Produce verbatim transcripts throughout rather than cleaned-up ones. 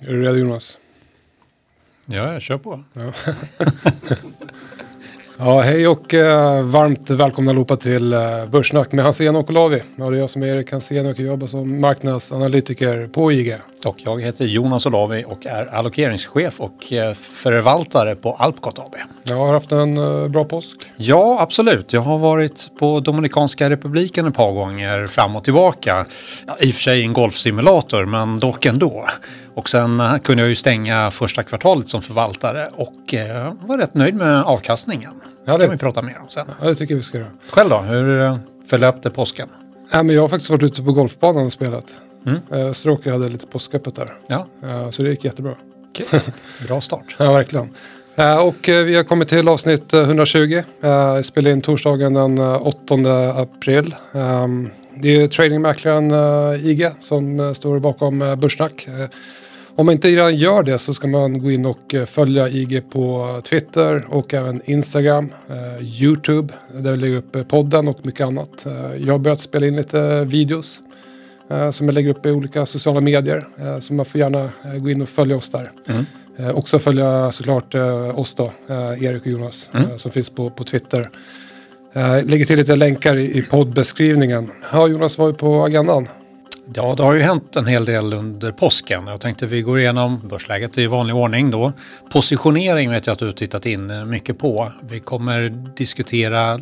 Är du redo, Jonas? Ja, jag kör på. Ja, ja hej och eh, varmt välkomna allihopa till eh, Börssnack med Hansén och Olavi. Ja, det är jag som är Erik Hansén och jobbar som marknadsanalytiker på I G. Och jag heter Jonas Olavi och är allokeringschef och eh, förvaltare på Alpcot A B. Jag har haft en eh, bra påsk. Ja, absolut. Jag har varit på Dominikanska republiken ett par gånger fram och tillbaka. Ja, i och för sig en golfsimulator, men dock ändå. Och sen eh, kunde jag ju stänga första kvartalet som förvaltare och eh, var rätt nöjd med avkastningen. Ja, det kan vi prata mer om sen. Ja, det tycker vi ska göra. Själv då? Hur eh, förlöpte påsken? Ja, men jag har faktiskt varit ute på golfbanan och spelat. Mm. Eh, Stråker hade lite påsköppet där. Ja. Eh, så det gick jättebra. Okay. Bra start. Ja, verkligen. Eh, och eh, vi har kommit till avsnitt hundratjugo. Eh, spelade in torsdagen den åttonde april. Eh, det är tradingmäklaren eh, I G som eh, står bakom eh, Börssnack. Eh, om man inte redan gör det så ska man gå in och eh, följa I G på Twitter och även Instagram, eh, YouTube där vi lägger upp podden och mycket annat. Eh, jag har börjat spela in lite videos eh, som jag lägger upp i olika sociala medier. Eh, så man får gärna eh, gå in och följa oss där. Mm. Eh, också följa såklart eh, oss då, eh, Erik och Jonas, mm. eh, som finns på, på Twitter. Eh, lägger till lite länkar i, i poddbeskrivningen. Ja, Jonas, var ju på agendan. Ja, det har ju hänt en hel del under påsken. Jag tänkte vi går igenom börsläget i vanlig ordning då. Positionering vet jag att du har tittat in mycket på. Vi kommer diskutera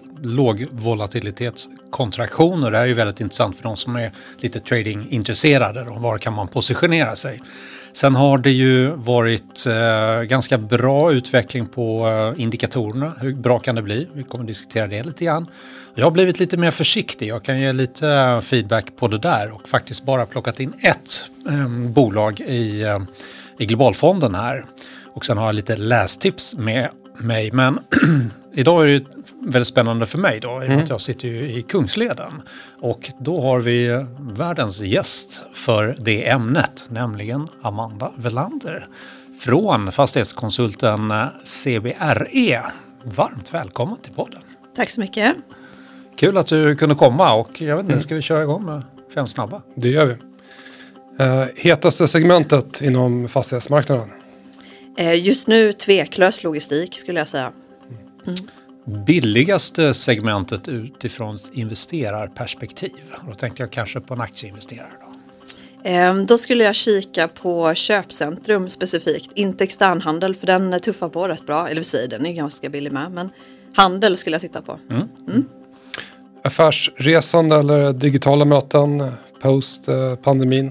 lågvolatilitetskontraktioner. Det här är ju väldigt intressant för de som är lite tradingintresserade. Då. Var kan man positionera sig? Sen har det ju varit eh, ganska bra utveckling på eh, indikatorerna. Hur bra kan det bli? Vi kommer diskutera det lite grann. Jag har blivit lite mer försiktig. Jag kan ge lite feedback på det där och faktiskt bara plockat in ett eh, bolag i, eh, i Globalfonden här. Och sen har jag lite lästips med mig. Men idag är det väldigt spännande för mig då, i och med att jag sitter ju i Kungsleden. Och då har vi världens gäst för det ämnet, nämligen Amanda Welander från fastighetskonsulten C B R E. Varmt välkommen till podden. Tack så mycket. Kul att du kunde komma och jag vet inte, ska vi köra igång med fem snabba? Det gör vi. Uh, hetaste segmentet inom fastighetsmarknaden? Uh, just nu tveklös logistik skulle jag säga. Mm. Billigaste segmentet utifrån investerarperspektiv. Då tänkte jag kanske på en aktieinvesterare då. Um, då skulle jag kika på köpcentrum specifikt. Inte externhandel för den tuffar på rätt bra. Eller för den är ganska billig med. Men handel skulle jag titta på. Mm. Mm. Affärsresande eller digitala möten post pandemin?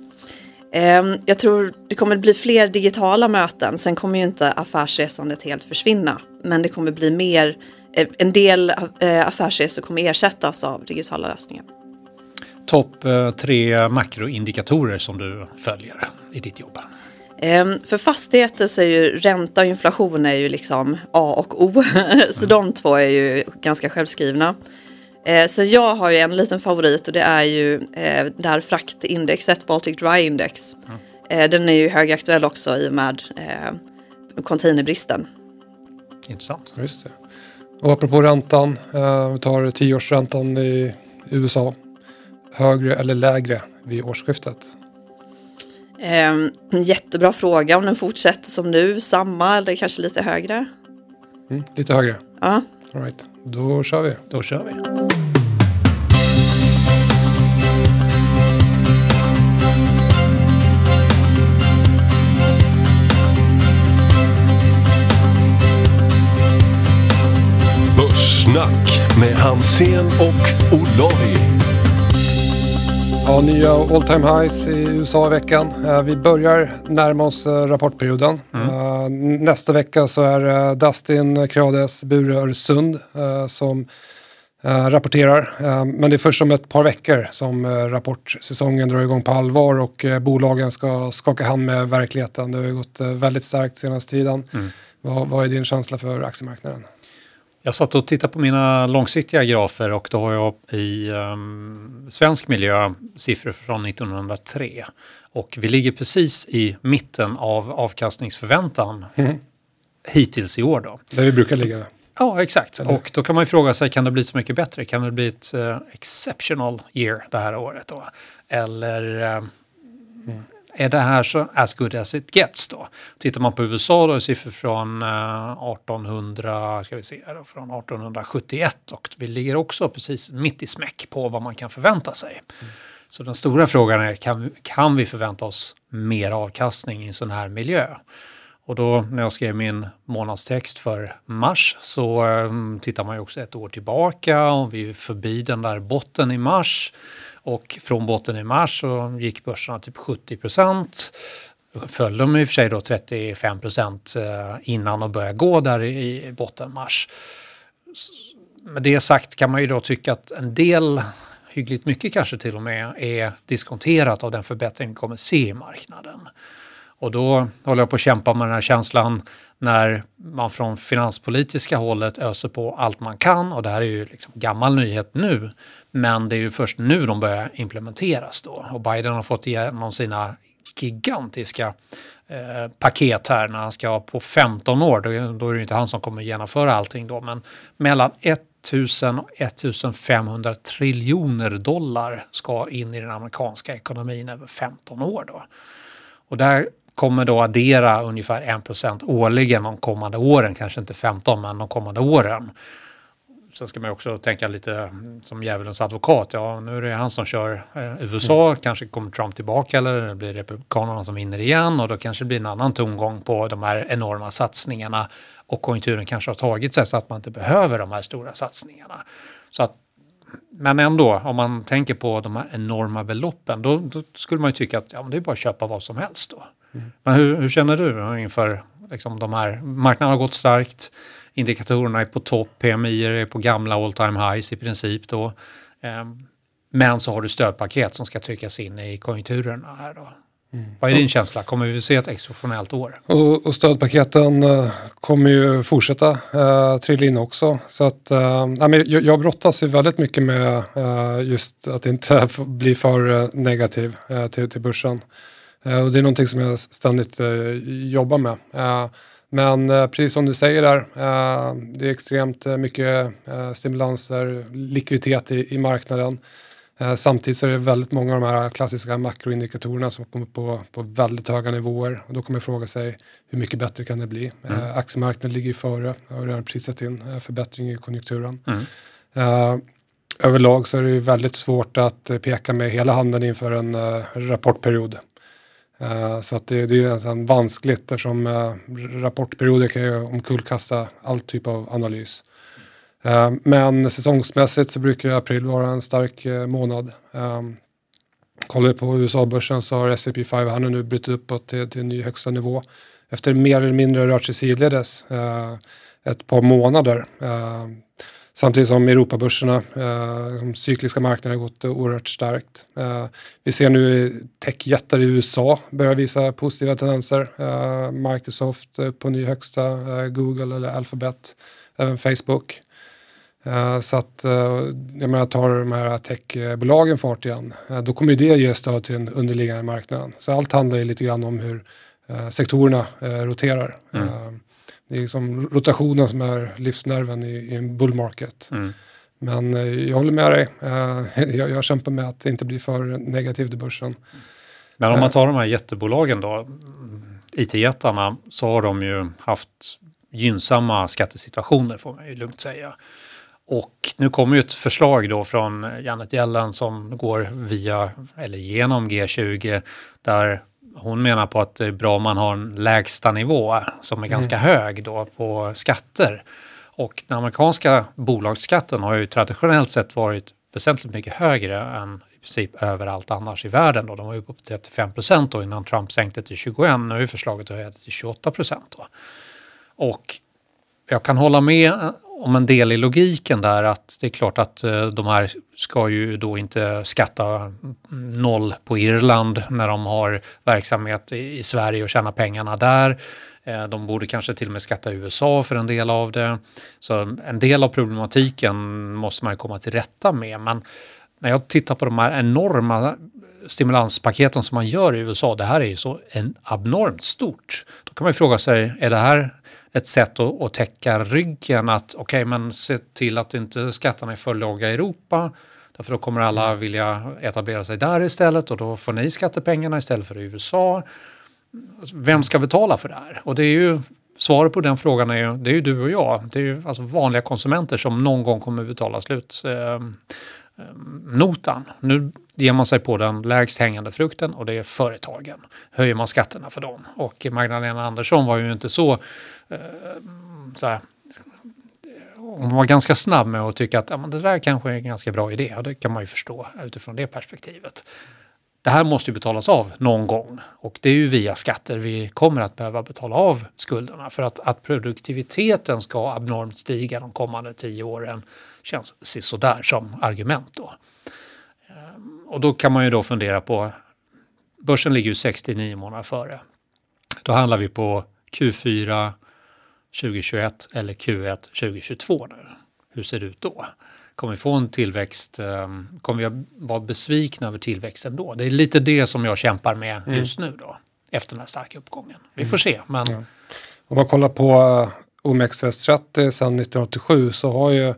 Um, jag tror det kommer bli fler digitala möten. Sen kommer ju inte affärsresandet helt försvinna. Men det kommer bli mer. En del uh, affärsresor kommer ersättas av digitala lösningar. Topp uh, tre makroindikatorer som du följer i ditt jobb? Um, för fastigheter så är ju ränta och inflation är ju liksom A och O. Så mm. de två är ju ganska självskrivna. Eh, så jag har ju en liten favorit och det är ju eh, det här fraktindexet, Baltic Dry Index. Mm. Eh, den är ju högaktuell också i och med eh, containerbristen. Intressant. Just det. Och apropå räntan, eh, vi tar tioårsräntan i U S A. Högre eller lägre vid årsskiftet? Eh, en jättebra fråga. Om den fortsätter som nu, samma eller kanske lite högre? Mm, lite högre. Ja. All right. Då kör vi. Då kör vi. Börssnack med Hansén och Olavi. Ja, nya all time highs i U S A i veckan. Vi börjar närma oss rapportperioden. Mm. Nästa vecka så är Dustin Krades Bure Öresund som rapporterar. Men det är först om ett par veckor som rapportsäsongen drar igång på allvar och bolagen ska skaka hand med verkligheten. Det har gått väldigt starkt senaste tiden. Mm. Vad, vad är din känsla för aktiemarknaden? Jag satt och tittade på mina långsiktiga grafer och då har jag i um, svensk miljö siffror från nittonhundratre. Och vi ligger precis i mitten av avkastningsförväntan mm. hittills i år då. Där vi brukar ligga. Ja, exakt. Eller? Och då kan man ju fråga sig, kan det bli så mycket bättre? Kan det bli ett uh, exceptional year det här året då? Eller uh, mm. är det här så as good as it gets då? Tittar man på U S A då är siffror från artonhundra, ska vi se här då, från artonhundrasjuttioett och vi ligger också precis mitt i smäck på vad man kan förvänta sig. Mm. Så den stora frågan är, kan, kan vi förvänta oss mer avkastning i en sån här miljö? Och då när jag skrev min månadstext för mars så um, tittar man ju också ett år tillbaka och vi är förbi den där botten i mars. Och från botten i mars så gick börserna typ sjuttio procent. Föll de i och för sig då trettiofem procent innan och började gå där i botten mars. Med det sagt kan man ju då tycka att en del, hyggligt mycket kanske till och med, är diskonterat av den förbättring vi kommer se i marknaden. Och då håller jag på att kämpa med den här känslan när man från finanspolitiska hållet öser på allt man kan. Och det här är ju liksom gammal nyhet nu. Men det är ju först nu de börjar implementeras då. Och Biden har fått igenom sina gigantiska eh, paket här när han ska på femton år. Då, då är det inte han som kommer genomföra allting då. Men mellan tusen och femtonhundra triljoner dollar ska in i den amerikanska ekonomin över femton år då. Och där kommer då addera ungefär en procent årligen de kommande åren, kanske inte femton men de kommande åren. Sen ska man också tänka lite som djävulens advokat. Ja, nu är det han som kör eh, U S A, mm. kanske kommer Trump tillbaka eller det blir republikanerna som vinner igen och då kanske det blir en annan tongång på de här enorma satsningarna och konjunkturen kanske har tagit sig så att man inte behöver de här stora satsningarna. Så att, men ändå, om man tänker på de här enorma beloppen då, då skulle man ju tycka att ja, men det är bara att köpa vad som helst då. Mm. Men hur, hur känner du inför liksom, de här, marknaden har gått starkt, indikatorerna är på topp, P M I är på gamla all time highs i princip då. Men så har du stödpaket som ska tryckas in i konjunkturerna här då. Mm. Vad är din känsla? Kommer vi se ett exceptionellt år? Och, och stödpaketen uh, kommer ju fortsätta uh, trilla in också. Så att, uh, jag, jag brottas ju väldigt mycket med uh, just att inte bli för uh, negativ uh, till, till börsen. Uh, och det är någonting som jag ständigt uh, jobbar med. Uh, Men eh, precis som du säger där, eh, det är extremt eh, mycket eh, stimulanser, likviditet i, i marknaden. Eh, samtidigt så är det väldigt många av de här klassiska makroindikatorerna som kommer på, på väldigt höga nivåer. Och då kommer jag fråga sig hur mycket bättre kan det bli? Mm. Eh, aktiemarknaden ligger ju före och har redan prisat in eh, förbättring i konjunkturen. Mm. Eh, överlag så är det ju väldigt svårt att peka med hela handen inför en eh, rapportperiod. Uh, så att det, det är nästan vanskligt eftersom uh, rapportperioder kan ju omkullkasta all typ av analys. Uh, men säsongsmässigt så brukar april vara en stark uh, månad. Um, kollar vi på U S A-börsen så har S and P femhundra nu brutit uppåt till, till en ny högsta nivå. Efter mer eller mindre rört sig sidledes uh, ett par månader. Uh, Samtidigt som Europabörserna, eh, de cykliska marknaderna har gått oerhört starkt. Eh, vi ser nu techjättar i U S A börjar visa positiva tendenser. Eh, Microsoft på ny högsta, eh, Google eller Alphabet, även Facebook. Eh, så att eh, jag menar, tar de här techbolagen fart igen, eh, då kommer det ge stöd till den underliggande marknaden. Så allt handlar ju lite grann om hur eh, sektorerna eh, roterar. Mm. Eh, Det är liksom rotationen som är livsnerven i, i en bull market. Mm. Men eh, jag håller med dig. Eh, jag, jag kämpar med att inte bli för negativ till börsen. Men om man tar de här jättebolagen då, I T-jättarna, så har de ju haft gynnsamma skattesituationer får man ju lugnt säga. Och nu kommer ju ett förslag då från Janet Yellen som går via eller genom G tjugo där hon menar på att det är bra om man har en lägsta nivå som är ganska mm. hög då på skatter. Och den amerikanska bolagsskatten har ju traditionellt sett varit väsentligt mycket högre än i princip överallt annars i världen. Då. De var ju uppe på trettiofem procent då innan Trump sänkte till tjugoett. Nu är förslaget att höja till tjugoåtta procent. Då. Och jag kan hålla med om en del i logiken där att det är klart att de här ska ju då inte skatta noll på Irland när de har verksamhet i Sverige och tjäna pengarna där. De borde kanske till och med skatta U S A för en del av det. Så en del av problematiken måste man ju komma till rätta med. Men när jag tittar på de här enorma stimulanspaketen som man gör i U S A, det här är ju så en abnormt stort. Då kan man ju fråga sig, är det här ett sätt att, att täcka ryggen att okej, okay, men se till att inte skatterna är för låga i Europa Därför då kommer alla vilja etablera sig där istället och då får ni skattepengarna istället för i U S A. Vem ska betala för det här? Och det är ju, svaret på den frågan är ju, det är ju du och jag. Det är ju alltså vanliga konsumenter som någon gång kommer betala slut. Eh, notan. Nu ger man sig på den lägst hängande frukten och det är företagen. Höjer man skatterna för dem. Och Magdalena Andersson var ju inte så, eh, så här, hon var ganska snabb med att tycka att ja, men det där kanske är en ganska bra idé. Och det kan man ju förstå utifrån det perspektivet. Det här måste ju betalas av någon gång och det är ju via skatter vi kommer att behöva betala av skulderna för att, att produktiviteten ska abnormt stiga de kommande tio åren känns sådär som argument då. Och då kan man ju då fundera på, börsen ligger ju sextionio månader före. Då handlar vi på Q fyra tjugohundratjugoett eller Q ett tjugohundratjugotvå nu. Hur ser det ut då? Kommer vi få en tillväxt, kommer vi vara besvikna över tillväxten då? Det är lite det som jag kämpar med just nu då, efter den här starka uppgången. Vi får se, men... Ja. Om man kollar på O M X S trettio sedan nittonhundraåttiosju så har ju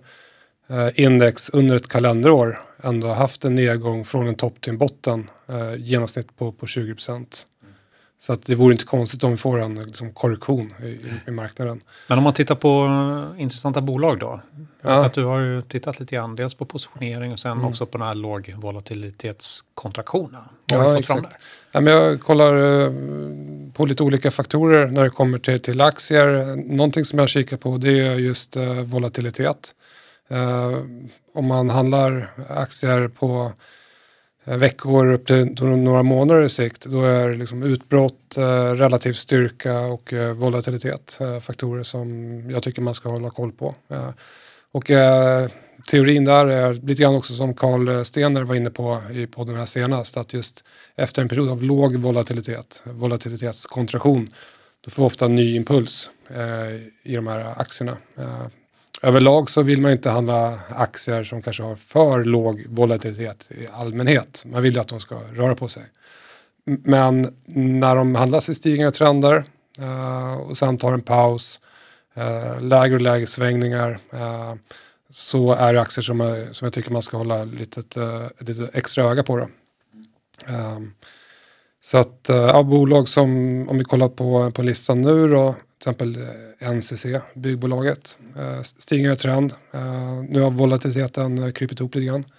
index under ett kalenderår ändå haft en nedgång från en topp till en botten, genomsnitt på, på tjugo procent. Så att det vore inte konstigt om vi får en liksom, korrektion i, i marknaden. Men om man tittar på intressanta bolag då? Jag vet Ja. att du har ju tittat lite grann, dels på positionering och sen mm. också på den här låg volatilitetskontraktionen. Vad har Ja, du fått exakt. fram där? Ja, men jag kollar eh, på lite olika faktorer när det kommer till, till aktier. Någonting som jag kikar på det är just eh, volatilitet. Eh, om man handlar aktier på veckor upp till några månader i sikt, då är liksom utbrott, eh, relativ styrka och eh, volatilitet eh, faktorer som jag tycker man ska hålla koll på. Eh, och eh, teorin där är lite grann också som Carl Stener var inne på i podden här senast, att just efter en period av låg volatilitet, volatilitetskontraktion, då får vi ofta en ny impuls eh, i de här aktierna. Eh, Överlag så vill man inte handla aktier som kanske har för låg volatilitet i allmänhet. Man vill ju att de ska röra på sig. Men när de handlas i stigande trender eh, och sen tar en paus, eh, lägre och lägre svängningar, eh, så är det aktier som, är, som jag tycker man ska hålla lite, uh, lite extra öga på. Då. Um, så att uh, ja, bolag som, om vi kollar på, på listan nu då, till exempel N C C, byggbolaget, uh, stigande trend. Uh, nu har volatiliteten uh, krypit ihop lite grann.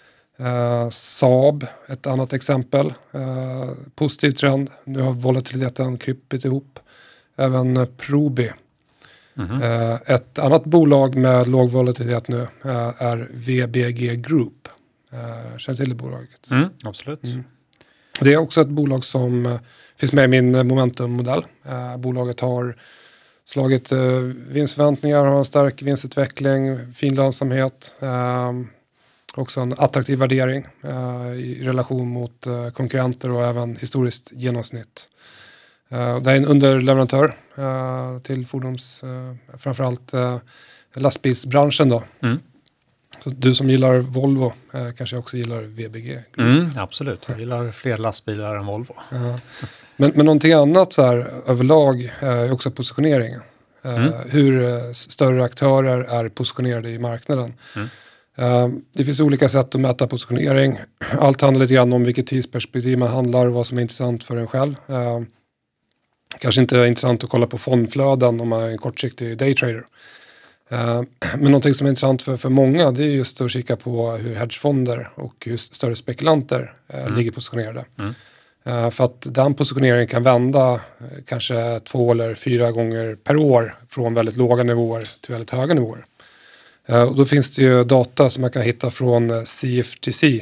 Uh, Saab, ett annat exempel. Uh, positiv trend. Nu har volatiliteten krypit ihop. Även uh, Probi. Mm-hmm. Uh, ett annat bolag med låg volatilitet nu uh, är V B G Group. Uh, känner till det bolaget? Mm, absolut. Mm. Det är också ett bolag som uh, finns med i min Momentum-modell. Uh, bolaget har slagit uh, vinstförväntningar, har en stark vinstutveckling, fin lönsamhet. Uh, också en attraktiv värdering uh, i relation mot uh, konkurrenter och även historiskt genomsnitt. Uh, det är en underleverantör uh, till fordons, uh, framförallt uh, lastbilsbranschen då. Mm. Så du som gillar Volvo uh, kanske också gillar V B G. Mm, absolut, jag gillar fler lastbilar än Volvo. Uh, men, men någonting annat så här överlag uh, är också positioneringen. Uh, mm. Hur uh, större aktörer är positionerade i marknaden. Mm. Uh, det finns olika sätt att mäta positionering. Allt handlar lite grann om vilket tidsperspektiv man handlar och vad som är intressant för en själv. Uh, Kanske inte är intressant att kolla på fondflöden om man är en kortsiktig daytrader. Uh, men någonting som är intressant för, för många, det är just att kika på hur hedgefonder och hur större spekulanter uh, mm. ligger positionerade. Mm. Uh, för att den positioneringen kan vända uh, kanske två eller fyra gånger per år från väldigt låga nivåer till väldigt höga nivåer. Uh, och då finns det ju data som man kan hitta från uh, C F T C.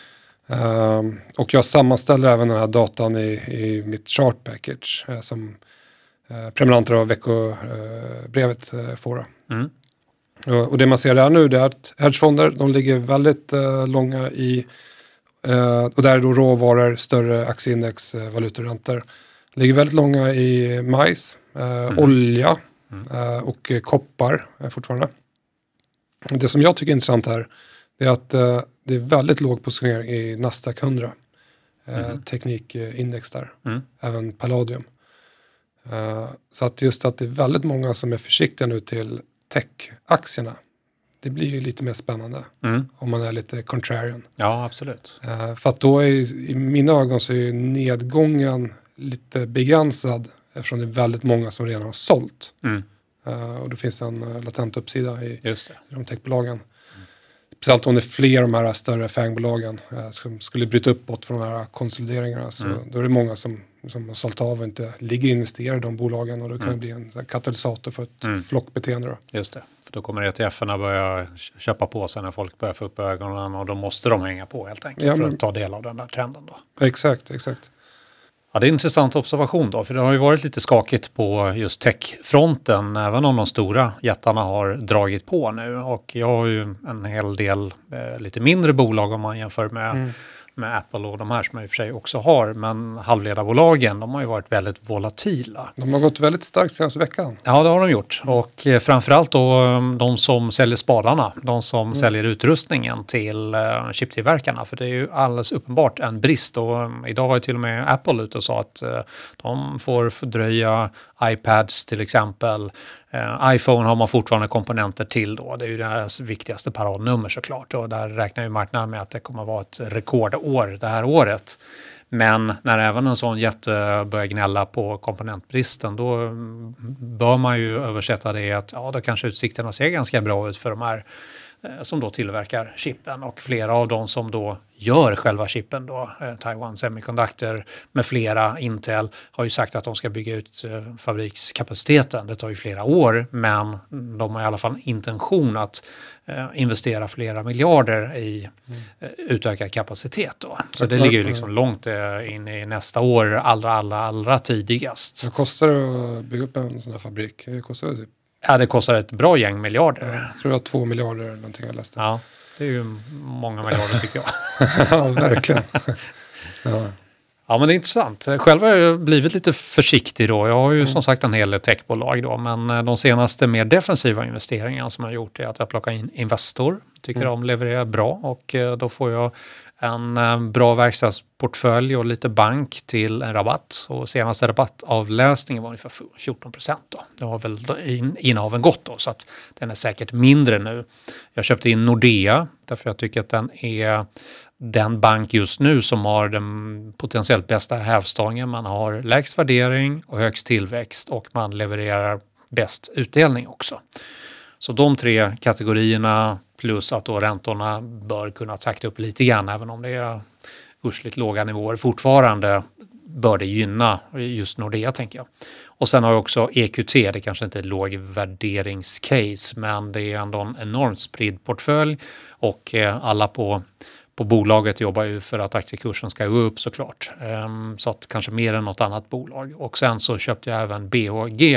Um, och jag sammanställer även den här datan i, i mitt chart package uh, som uh, prenumeranter av veckobrevet uh, uh, får. Mm. Uh, och det man ser där nu, det är att hedgefonder, de ligger väldigt uh, långa i uh, och där är då råvaror, större aktieindex, uh, valutoräntor. Ligger väldigt långa i majs, uh, mm. olja uh, och uh, koppar uh, fortfarande. Det som jag tycker är intressant här, det är att uh, det är väldigt låg positionering i Nasdaq hundra. Uh, mm. Teknikindex där. Mm. Även Palladium. Uh, så att just att det är väldigt många som är försiktiga nu till tech-aktierna. det blir ju lite mer spännande Mm. om man är lite contrarian. Ja, absolut. Uh, för att då är ju, i mina ögon så är ju nedgången lite begränsad eftersom det är väldigt många som redan har sålt. Mm. Uh, och det finns en uh, latent uppsida i, Just det. i de techbolagen. Mm. Speciellt om det är fler av de här större fangbolagen uh, som skulle bryta uppåt från de här konsolideringarna. Så mm. då är det många som, som har sålt av och inte ligger investerade i de bolagen. Och då kan mm. det bli en så här, katalysator för ett mm. flockbeteende. Då. Just det. För då kommer E T F-erna börja köpa på sig när folk börjar få upp ögonen. Och då måste de hänga på helt enkelt ja, men, för att ta del av den där trenden då. Exakt, exakt. Ja, det är en intressant observation då, för det har ju varit lite skakigt på just techfronten, även om de stora jättarna har dragit på nu. Och jag har ju en hel del eh, lite mindre bolag om man jämför med, mm. med Apple och de här som jag i och för sig också har. Men halvledarbolagen, de har ju varit väldigt volatila. De har gått väldigt starkt senaste veckan. Ja, det har de gjort. Och eh, framförallt då de som säljer spadarna, de som mm. säljer utrustningen till eh, chiptillverkarna. För det är ju alldeles uppenbart en brist. Och eh, idag var ju till och med Apple ute och sa att eh, de får fördröja iPads till exempel. Eh, iPhone har man fortfarande komponenter till då. Det är ju deras viktigaste paradnummer såklart. Och där räknar ju marknaden med att det kommer att vara ett rekordår det här året. Men när även en sån jätte börjar gnälla på komponentbristen, då bör man ju översätta det i att ja, då kanske utsikterna ser ganska bra ut för de här eh, som då tillverkar chippen. Och flera av dem som då gör själva chippen då, eh, Taiwan Semiconductor med flera, Intel, har ju sagt att de ska bygga ut eh, fabrikskapaciteten. Det tar ju flera år, men de har i alla fall intention att eh, investera flera miljarder i eh, utökad kapacitet då. Så det ligger ju liksom långt eh, in i nästa år, allra, allra, allra tidigast. Vad kostar det att bygga upp en sån här fabrik? Det kostar det typ? Ja, det kostar ett bra gäng miljarder. Jag tror det var två miljarder eller någonting jag läste. Ja. Det är ju många miljarder tycker jag. Ja, verkligen. Ja. Ja, men det är intressant. Själv har jag blivit lite försiktig då. Jag har ju mm. som sagt en hel del techbolag då. Men de senaste mer defensiva investeringarna som jag har gjort är att jag plockar in Investor. Tycker mm. de levererar bra och då får jag en bra verkstadsportfölj och lite bank till en rabatt. Och senaste rabattavläsningen var ungefär fjorton procent då. Det har väl innehaven gått då, så att den är säkert mindre nu. Jag köpte in Nordea därför jag tycker att den är den bank just nu som har den potentiellt bästa hävstången. Man har lägst värdering och högst tillväxt och man levererar bäst utdelning också. Så de tre kategorierna plus att då räntorna bör kunna takta upp lite grann, även om det är ursligt låga nivåer fortfarande, bör det gynna just Nordea tänker jag. Och sen har jag också E Q T, det kanske inte är låg värderingscase, men det är ändå en enormt spridd portfölj och alla på På bolaget jobbar ju för att aktiekursen ska gå upp såklart. Um, så att kanske mer än något annat bolag. Och sen så köpte jag även B H G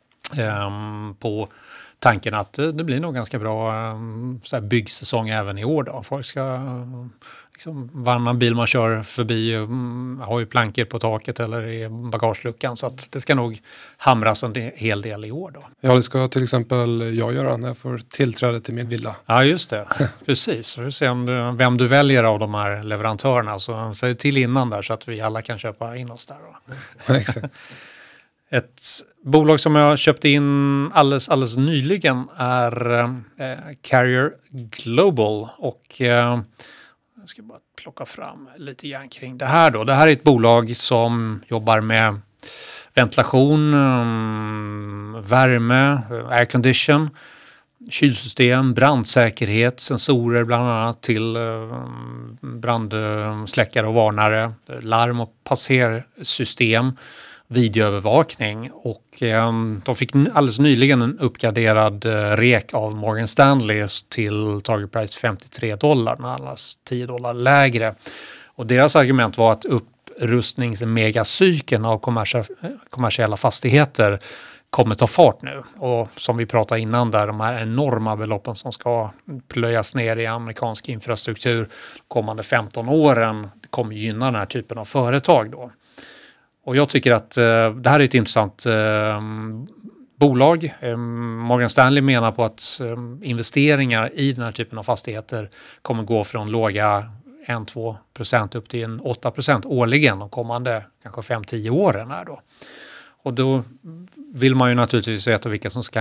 um, på tanken att det blir nog ganska bra um, så här byggsäsong även i år då. Folk ska um, liksom, varannan bil man kör förbi um, har ju plankor på taket eller i bagageluckan. Så att det ska nog hamras en hel del i år då. Ja, det ska till exempel jag göra när jag får tillträde till min villa. Ja, just det. Precis. Så vi får se om du, vem du väljer av de här leverantörerna. Så säg till innan där så att vi alla kan köpa in oss där då. Exakt. Ett bolag som jag köpte in alldeles, alldeles nyligen är eh, Carrier Global och eh, jag ska bara plocka fram lite grann kring det här då. Det här är ett bolag som jobbar med ventilation, um, värme, aircondition, kylsystem, brandsäkerhet, sensorer bland annat till uh, brandsläckare och varnare, larm- och passersystem, videoövervakning och eh, de fick alldeles nyligen en uppgraderad eh, rek av Morgan Stanley till target price femtiotre dollar, när allas tio dollar lägre. Och deras argument var att upprustningsmegacykeln av kommersie- kommersiella fastigheter kommer ta fart nu. Och som vi pratade innan där, de här enorma beloppen som ska plöjas ner i amerikansk infrastruktur kommande femton åren kommer gynna den här typen av företag då. Och jag tycker att eh, det här är ett intressant eh, bolag. Eh, Morgan Stanley menar på att eh, investeringar i den här typen av fastigheter kommer gå från låga ett till två procent upp till en åtta procent årligen de kommande kanske fem till tio åren här då. Och då vill man ju naturligtvis veta vilka som ska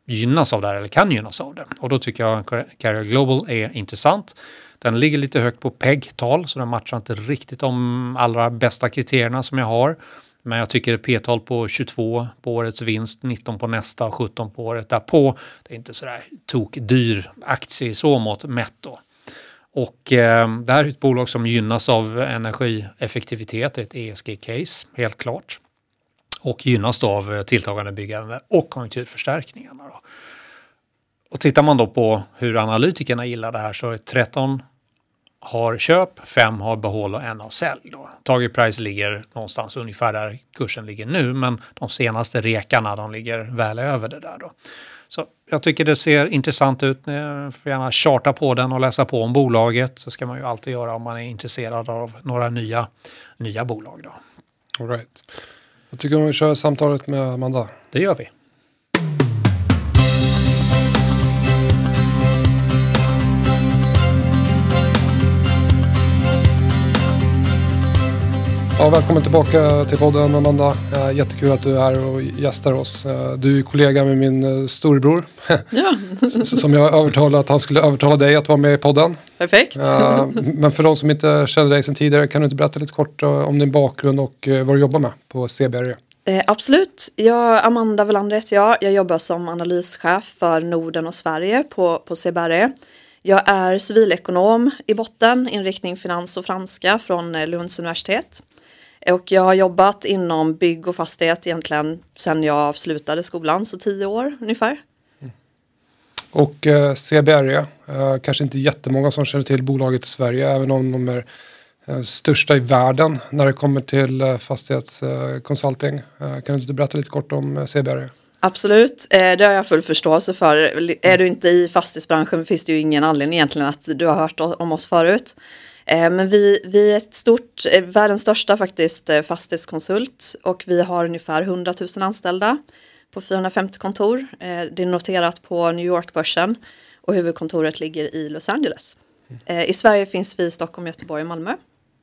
gynnas av det här eller kan gynnas av det. Och då tycker jag att Carrier Global är intressant. Den ligger lite högt på P E G-tal så den matchar inte riktigt de allra bästa kriterierna som jag har. Men jag tycker P-tal på tjugotvå på årets vinst, nitton på nästa och sjutton på året därpå. Det är inte sådär tokdyr aktie så mått mätt då. Och eh, det här är ett bolag som gynnas av energieffektivitet, ett E S G-case, helt klart. Och gynnas då av tilltagande byggande och konjunkturförstärkningarna då. Och tittar man då på hur analytikerna gillar det här så är tretton har köp, fem har behåll och en har sälj då. Target price ligger någonstans ungefär där kursen ligger nu, men de senaste rekarna de ligger väl över det där då. Så jag tycker det ser intressant ut. Jag får gärna charta på den och läsa på om bolaget. Så ska man ju alltid göra om man är intresserad av några nya, nya bolag då. All right. Jag tycker om vi kör samtalet med Amanda. Det gör vi. Ja, välkommen tillbaka till podden Amanda. Jättekul att du är här och gästar oss. Du är kollega med min storebror. Ja. Som jag övertalade att han skulle övertala dig att vara med i podden. Perfekt. Men för de som inte känner dig sedan tidigare, kan du inte berätta lite kort om din bakgrund och vad du jobbar med på C B R E? Eh, absolut. Jag, Amanda Welander heter jag. Jag jobbar som analyschef för Norden och Sverige på, på C B R E. Jag är civilekonom i botten, inriktning finans och franska från Lunds universitet. Och jag har jobbat inom bygg och fastighet egentligen sedan jag slutade skolan, så tio år ungefär. Mm. Och eh, C B R E, eh, kanske inte jättemånga som känner till bolaget i Sverige, även om de är eh, största i världen när det kommer till eh, fastighetskonsulting. Eh, kan du inte berätta lite kort om eh, C B R E? Absolut, eh, det har jag full förståelse för. Är du inte i fastighetsbranschen finns det ju ingen anledning egentligen att du har hört om oss förut. Men vi, vi är ett stort, världens största faktiskt fastighetskonsult och vi har ungefär hundratusen anställda på fyrahundrafemtio kontor. Det är noterat på New York-börsen och huvudkontoret ligger i Los Angeles. I Sverige finns vi i Stockholm, Göteborg och Malmö.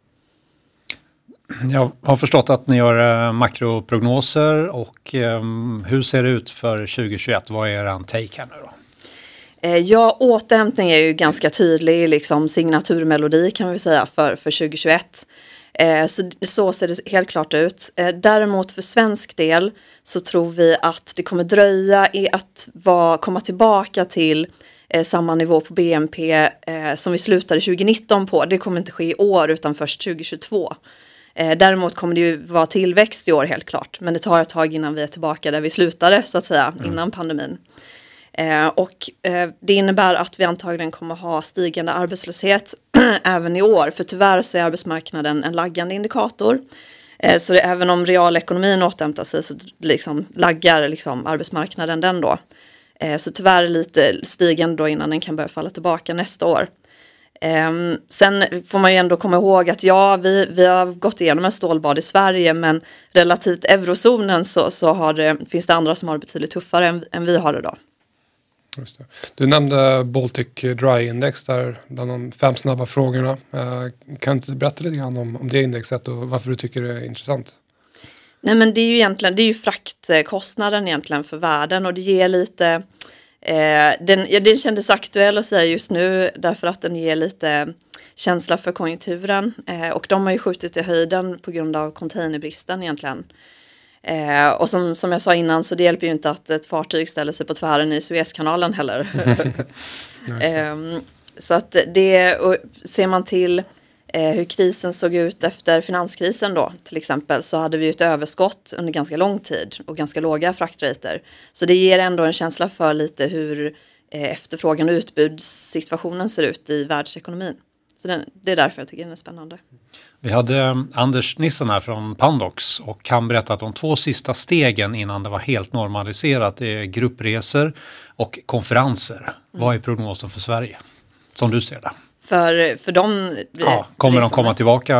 Jag har förstått att ni gör makroprognoser och um, hur ser det ut för tjugohundratjugoett? Vad är er take här nu då? Ja, återhämtning är ju ganska tydlig liksom signaturmelodi kan vi säga för, för tjugohundratjugoett. Eh, så, så ser det helt klart ut. Eh, däremot för svensk del så tror vi att det kommer dröja i att va, komma tillbaka till eh, samma nivå på B N P eh, som vi slutade tjugonitton på. Det kommer inte ske i år utan först tjugohundratjugotvå. Eh, däremot kommer det ju vara tillväxt i år helt klart. Men det tar ett tag innan vi är tillbaka där vi slutade så att säga mm. innan pandemin. Eh, och eh, det innebär att vi antagligen kommer ha stigande arbetslöshet även i år. För tyvärr så är arbetsmarknaden en laggande indikator. Eh, så det, även om realekonomin återhämtar sig så liksom laggar liksom arbetsmarknaden den då. Eh, så tyvärr lite stigande då innan den kan börja falla tillbaka nästa år. Eh, sen får man ju ändå komma ihåg att ja, vi, vi har gått igenom en stålbad i Sverige men relativt eurozonen så, så har det, finns det andra som har det betydligt tuffare än, än vi har det då. Just det. Du nämnde Baltic Dry Index där bland de fem snabba frågorna. Kan du berätta lite grann om, om det indexet och varför du tycker det är intressant? Nej men det är ju egentligen det är ju fraktkostnaden egentligen för världen och det ger lite eh, den, ja, den kändes aktuell att säga just nu därför att den ger lite känsla för konjunkturen eh, och de har ju skjutit i höjden på grund av containerbristen egentligen. Eh, och som, som jag sa innan så det hjälper ju inte att ett fartyg ställer sig på tvären i Suezkanalen heller. eh, så att det, och ser man till eh, hur krisen såg ut efter finanskrisen då till exempel så hade vi ett överskott under ganska lång tid och ganska låga fraktrater. Så det ger ändå en känsla för lite hur eh, efterfrågan och utbudssituationen ser ut i världsekonomin. Så den, det är därför jag tycker den är spännande. Vi hade Anders Nissen här från Pandox och han berättade om två sista stegen innan det var helt normaliserat. Det är gruppresor och konferenser. Mm. Vad är prognosen för Sverige som du ser det? För, för dem... Ja, kommer de komma tillbaka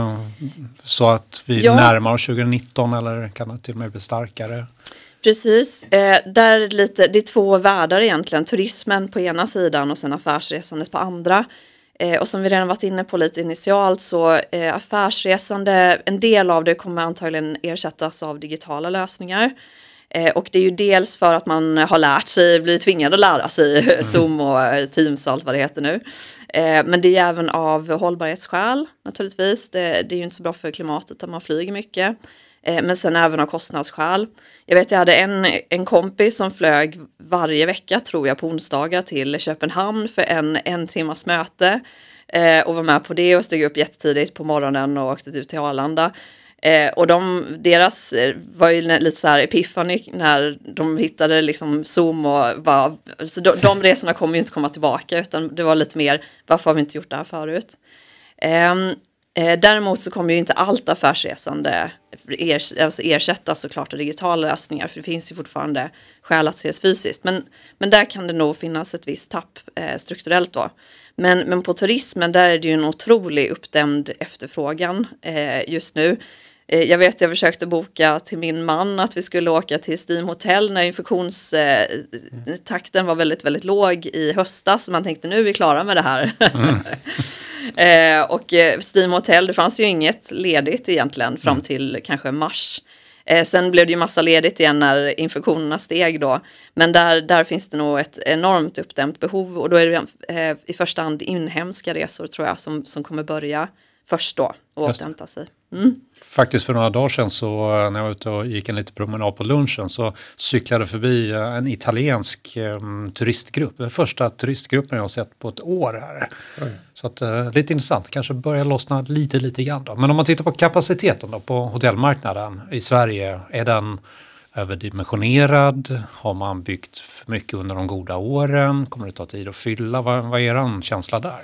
så att vi ja. närmar oss tjugonitton eller kan det till och med bli starkare? Precis, eh, där lite, det är två världar egentligen. Turismen på ena sidan och sen affärsresandet på andra. Eh, och som vi redan varit inne på lite initialt så eh, affärsresande, en del av det kommer antagligen ersättas av digitala lösningar. Eh, och det är ju dels för att man har lärt sig, blir tvingad att lära sig mm. Zoom och Teams och allt vad det heter nu. Eh, men det är även av hållbarhetsskäl naturligtvis. Det, det är ju inte så bra för klimatet att man flyger mycket. Eh, men sen även av kostnadsskäl. Jag vet jag hade en, en kompis som flög varje vecka tror jag på onsdagar till Köpenhamn för en, en timmas möte. Eh, och var med på det och steg upp jättetidigt på morgonen och åkte ut till Arlanda. Eh, och de, deras var ju lite så här epiphany när de hittade liksom Zoom och bara, så de, de resorna kommer ju inte komma tillbaka utan det var lite mer, varför har vi inte gjort det här förut? Eh, eh, däremot så kommer ju inte allt affärsresande ers, alltså ersättas såklart av digitala lösningar för det finns ju fortfarande skäl att ses fysiskt. Men, men där kan det nog finnas ett visst tapp eh, strukturellt då. Men, men på turismen där är det ju en otrolig uppdämd efterfrågan eh, just nu. Eh, jag vet jag försökte boka till min man att vi skulle åka till Steam Hotel när infektionstakten eh, var väldigt, väldigt låg i höstas. Så man tänkte nu är vi klara med det här. Mm. eh, och eh, Steam Hotel, det fanns ju inget ledigt egentligen fram till mm. kanske mars. Eh, sen blev det ju massa ledigt igen när infektionerna steg då. Men där, där finns det nog ett enormt uppdämt behov. Och då är det eh, i första hand inhemska resor tror jag som, som kommer börja först då och återhämta sig. Mm. Faktiskt för några dagar sedan så när jag var ute och gick en liten promenad på lunchen så cyklade förbi en italiensk um, turistgrupp. Den första turistgruppen jag har sett på ett år här. Mm. Så att, uh, lite intressant. Kanske börjar lossna lite, lite grann då. Men om man tittar på kapaciteten då på hotellmarknaden i Sverige, är den överdimensionerad? Har man byggt för mycket under de goda åren? Kommer det ta tid att fylla? Vad, vad är er känsla där?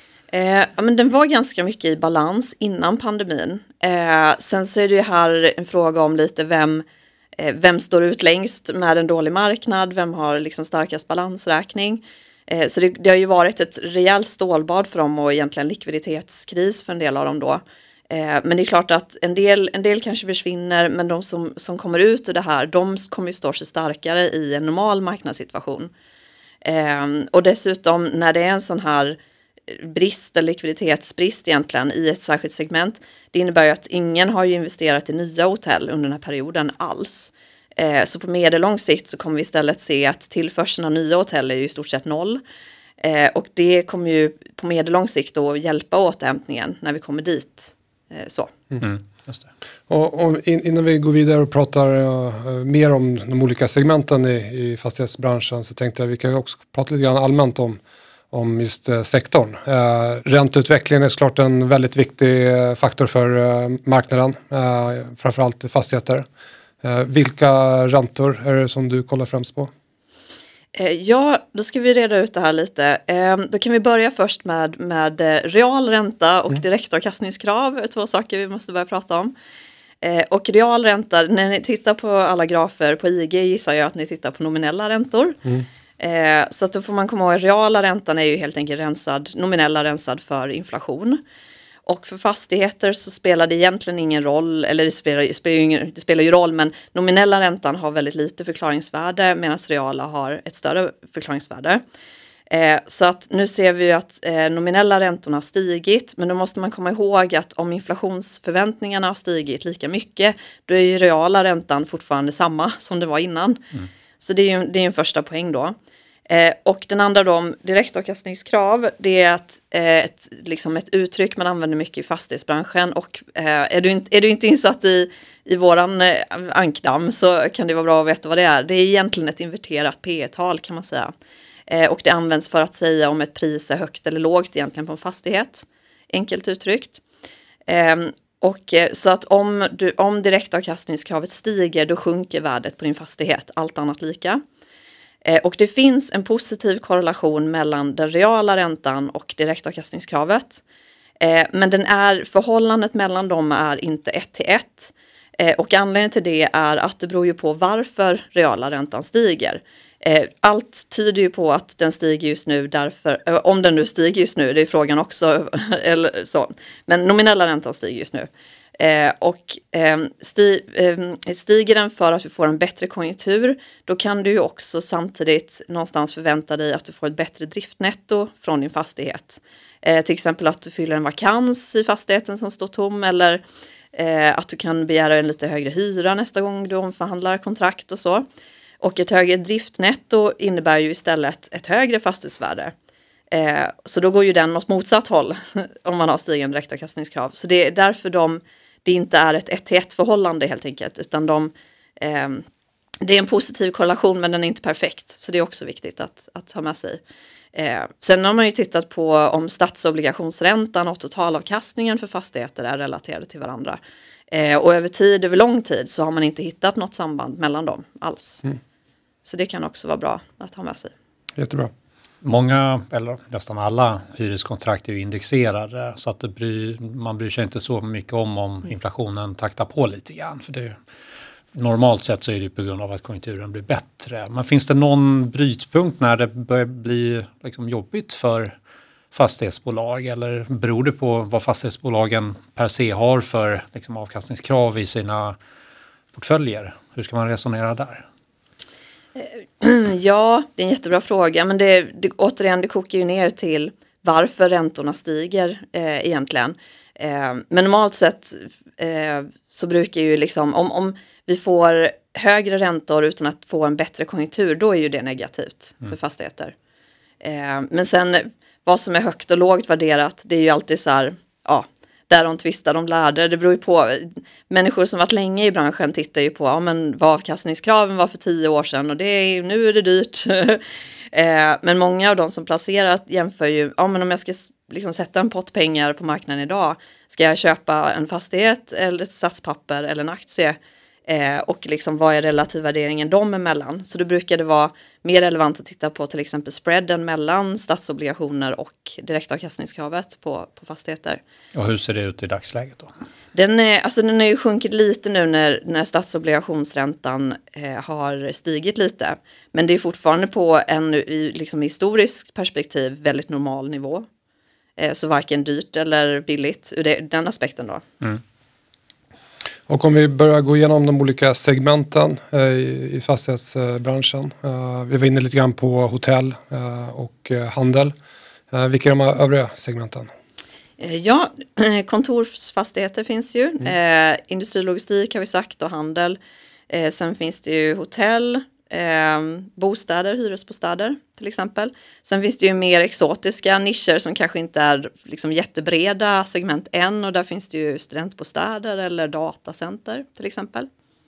Eh, ja, men den var ganska mycket i balans innan pandemin. Eh, sen så är det ju här en fråga om lite vem, eh, vem står ut längst med en dålig marknad, vem har liksom starkast balansräkning. Eh, så det, det har ju varit ett rejält stålbad för dem och egentligen likviditetskris för en del av dem då. Eh, men det är klart att en del, en del kanske försvinner, men de som, som kommer ut ur det här, de kommer ju stå sig starkare i en normal marknadssituation. Eh, och dessutom när det är en sån här brist eller likviditetsbrist egentligen i ett särskilt segment, det innebär ju att ingen har ju investerat i nya hotell under den här perioden alls. Eh, så på medellång sikt så kommer vi istället se att tillförseln av nya hotell är ju i stort sett noll. Eh, och det kommer ju på medellång sikt då hjälpa återhämtningen när vi kommer dit. Eh, så. Mm. Just det. Och, och in, innan vi går vidare och pratar uh, mer om de olika segmenten i, i fastighetsbranschen så tänkte jag att vi kan också prata lite grann allmänt om om just eh, sektorn. Eh, ränteutvecklingen är såklart en väldigt viktig eh, faktor för eh, marknaden, eh, framförallt fastigheter. Eh, vilka räntor är det som du kollar främst på? Eh, ja, då ska vi reda ut det här lite. Eh, då kan vi börja först med, med eh, real ränta och mm. direktavkastningskrav, två saker vi måste börja prata om. Eh, och real ränta, när ni tittar på alla grafer på I G gissar jag att ni tittar på nominella räntor. Mm. Eh, så att då får man komma ihåg att reala räntan är ju helt enkelt rensad, nominella rensad för inflation. Och för fastigheter så spelar det egentligen ingen roll, eller det spelar, det spelar, ju, ingen, det spelar ju roll, men nominella räntan har väldigt lite förklaringsvärde medan reala har ett större förklaringsvärde. Eh, så att nu ser vi ju att eh, nominella räntorna har stigit, men då måste man komma ihåg att om inflationsförväntningarna har stigit lika mycket, då är ju reala räntan fortfarande samma som det var innan. Mm. Så det är ju det är en första poäng då. Eh, och den andra då om direktavkastningskrav, det är att, eh, ett, liksom ett uttryck man använder mycket i fastighetsbranschen. Och eh, är, du inte, är du inte insatt i, i våran eh, ankdamm så kan det vara bra att veta vad det är. Det är egentligen ett inverterat P E-tal kan man säga. Eh, och det används för att säga om ett pris är högt eller lågt egentligen på en fastighet. Enkelt uttryckt. Eh, Och så att om, du, om direktavkastningskravet stiger då sjunker värdet på din fastighet, allt annat lika. Eh, och det finns en positiv korrelation mellan den reala räntan och direktavkastningskravet. Eh, men den är, förhållandet mellan dem är inte ett till ett. Eh, och anledningen till det är att det beror ju på varför reala räntan stiger. Eh, allt tyder ju på att den stiger just nu därför, eh, om den nu stiger just nu, det är frågan också, eller så. Men nominella räntan stiger just nu. Eh, och eh, sti, eh, stiger den för att vi får en bättre konjunktur, då kan du ju också samtidigt någonstans förvänta dig att du får ett bättre driftnetto från din fastighet. Eh, till exempel att du fyller en vakans i fastigheten som står tom eller Eh, att du kan begära en lite högre hyra nästa gång du omförhandlar kontrakt och så. Och ett högre driftnetto innebär ju istället ett högre fastighetsvärde. Eh, så då går ju den åt motsatt håll om man har stigande direktavkastningskrav. Så det är därför de, det inte är ett ett till ett förhållande helt enkelt, utan de, eh, det är en positiv korrelation men den är inte perfekt. Så det är också viktigt att, att ha med sig. Eh, sen har man ju tittat på om statsobligationsräntan och totalavkastningen för fastigheter är relaterade till varandra. Eh, och över tid, över lång tid, så har man inte hittat något samband mellan dem alls. Mm. Så det kan också vara bra att ha med sig. Jättebra. Många, eller nästan alla hyreskontrakt är ju indexerade, så att det bryr, man bryr sig inte så mycket om om inflationen taktar på lite grann. För det, normalt sett så är det på grund av att konjunkturen blir bättre. Men finns det någon brytpunkt när det börjar bli liksom jobbigt för fastighetsbolag, eller beror det på vad fastighetsbolagen per se har för liksom avkastningskrav i sina portföljer? Hur ska man resonera där? Ja, det är en jättebra fråga, men det, det, återigen, det kokar ju ner till varför räntorna stiger eh, egentligen. Eh, men normalt sett eh, så brukar ju liksom, om, om vi får högre räntor utan att få en bättre konjunktur, då är ju det negativt mm. för fastigheter. Eh, men sen vad som är högt och lågt värderat, det är ju alltid så här, ja, där de tvistar, de lärde. Det beror ju på, människor som varit länge i branschen tittar ju på, ja, men vad avkastningskraven var för tio år sedan och det är, nu är det dyrt. eh, men många av de som placerat jämför ju, ja, men om jag ska liksom sätta en pott pengar på marknaden idag, ska jag köpa en fastighet eller ett statspapper eller en aktie? Eh, och liksom vad är relativvärderingen dem emellan? Så då brukar det vara mer relevant att titta på till exempel spreaden mellan statsobligationer och direktavkastningskravet på, på fastigheter. Och hur ser det ut i dagsläget då? Den är, alltså den är ju sjunkit lite nu när, när statsobligationsräntan eh, har stigit lite. Men det är fortfarande på en i liksom historiskt perspektiv väldigt normal nivå. Eh, så varken dyrt eller billigt ur det, den aspekten då. Mm. Och om vi börjar gå igenom de olika segmenten eh, i, i fastighetsbranschen. Eh, vi var inne lite grann på hotell eh, och eh, handel. Eh, vilka är de övriga segmenten? Eh, ja, kontorsfastigheter finns ju. Mm. Eh, industrilogistik har vi sagt och handel. Eh, sen finns det ju hotell, eh, bostäder, hyresbostäder till exempel. Sen finns det ju mer exotiska nischer som kanske inte är liksom jättebreda segment än, och där finns det ju studentbostäder eller datacenter till exempel.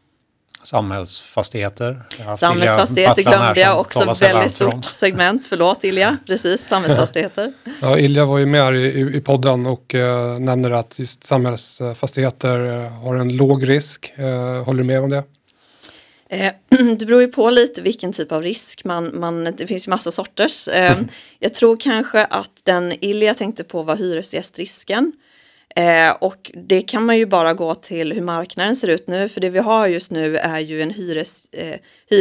Samhällsfastigheter. Samhällsfastigheter glömde jag också, väldigt stort segment. Förlåt Ilja, precis, samhällsfastigheter. Ja, Ilja var ju med i, i podden och eh, nämnde att just samhällsfastigheter eh, har en låg risk. Eh, håller du med om det? Eh, det beror ju på lite vilken typ av risk man, man det finns ju massa sorters. Eh, mm. Jag tror kanske att den Ilja tänkte på var hyresgästrisken. Eh, och det kan man ju bara gå till hur marknaden ser ut nu, för det vi har just nu är ju en hyres, eh,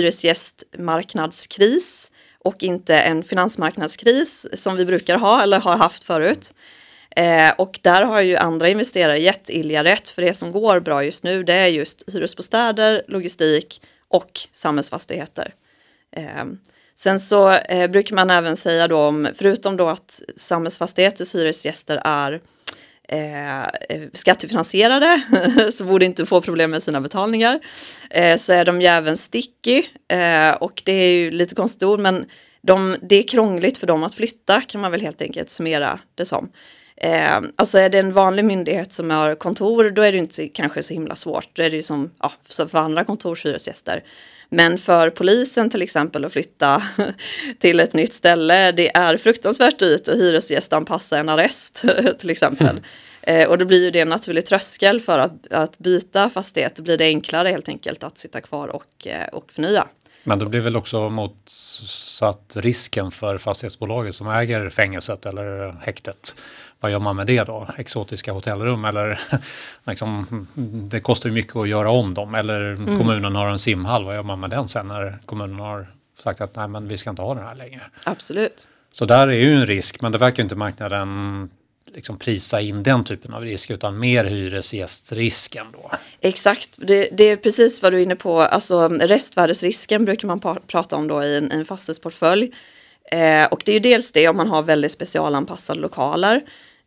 hyresgästmarknadskris och inte en finansmarknadskris som vi brukar ha eller har haft förut. Eh, och där har ju andra investerare gett Ilja rätt, för det som går bra just nu det är just hyresbostäder, logistik och samhällsfastigheter. Eh, sen så eh, brukar man även säga då om, förutom då att samhällsfastigheters hyresgäster är Eh, skattefinansierade så borde inte få problem med sina betalningar, eh, så är de ju även sticky, eh, och det är ju lite konstigt ord, men de, det är krångligt för dem att flytta, kan man väl helt enkelt summera det som. Eh, alltså är det en vanlig myndighet som har kontor, då är det inte kanske så himla svårt, då är det ju som, ja, för andra kontorshyresgäster. Men för polisen till exempel att flytta till ett nytt ställe, det är fruktansvärt dyrt att hyresgästanpassa en arrest till exempel. Mm. Eh, och då blir ju det en naturlig tröskel för att, att byta fastighet. Då blir det enklare helt enkelt att sitta kvar och, och förnya. Men då blir väl också motsatt risken för fastighetsbolaget som äger fängelset eller häktet. Vad gör man med det då? Exotiska hotellrum eller liksom, det kostar ju mycket att göra om dem. Eller mm. kommunen har en simhall, vad gör man med den sen när kommunen har sagt att nej, men vi ska inte ha den här längre? Absolut. Så där är ju en risk, men det verkar inte marknaden liksom prisa in den typen av risk, utan mer hyresgästrisken då. Exakt, det, det är precis vad du är inne på. Alltså restvärdesrisken brukar man pa- prata om då i en, en fastighetsportfölj. Eh, och det är ju dels det om man har väldigt specialanpassade lokaler.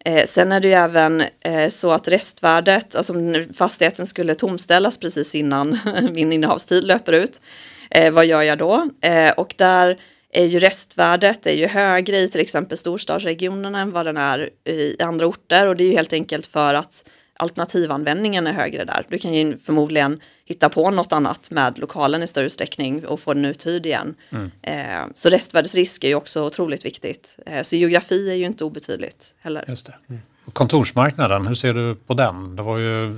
Eh, sen är det ju även eh, så att restvärdet, alltså fastigheten skulle tomställas precis innan min innehavstid löper ut. Eh, vad gör jag då? Eh, och där är ju restvärdet är ju högre i till exempel storstadsregionerna än vad den är i andra orter. Och det är ju helt enkelt för att alternativanvändningen är högre där. Du kan ju förmodligen hitta på något annat med lokalen i större utsträckning och få den uthyrd igen. Mm. Eh, så restvärdesrisk är ju också otroligt viktigt. Eh, så geografi är ju inte obetydligt heller. Just det. Mm. Kontorsmarknaden, hur ser du på den? Det var ju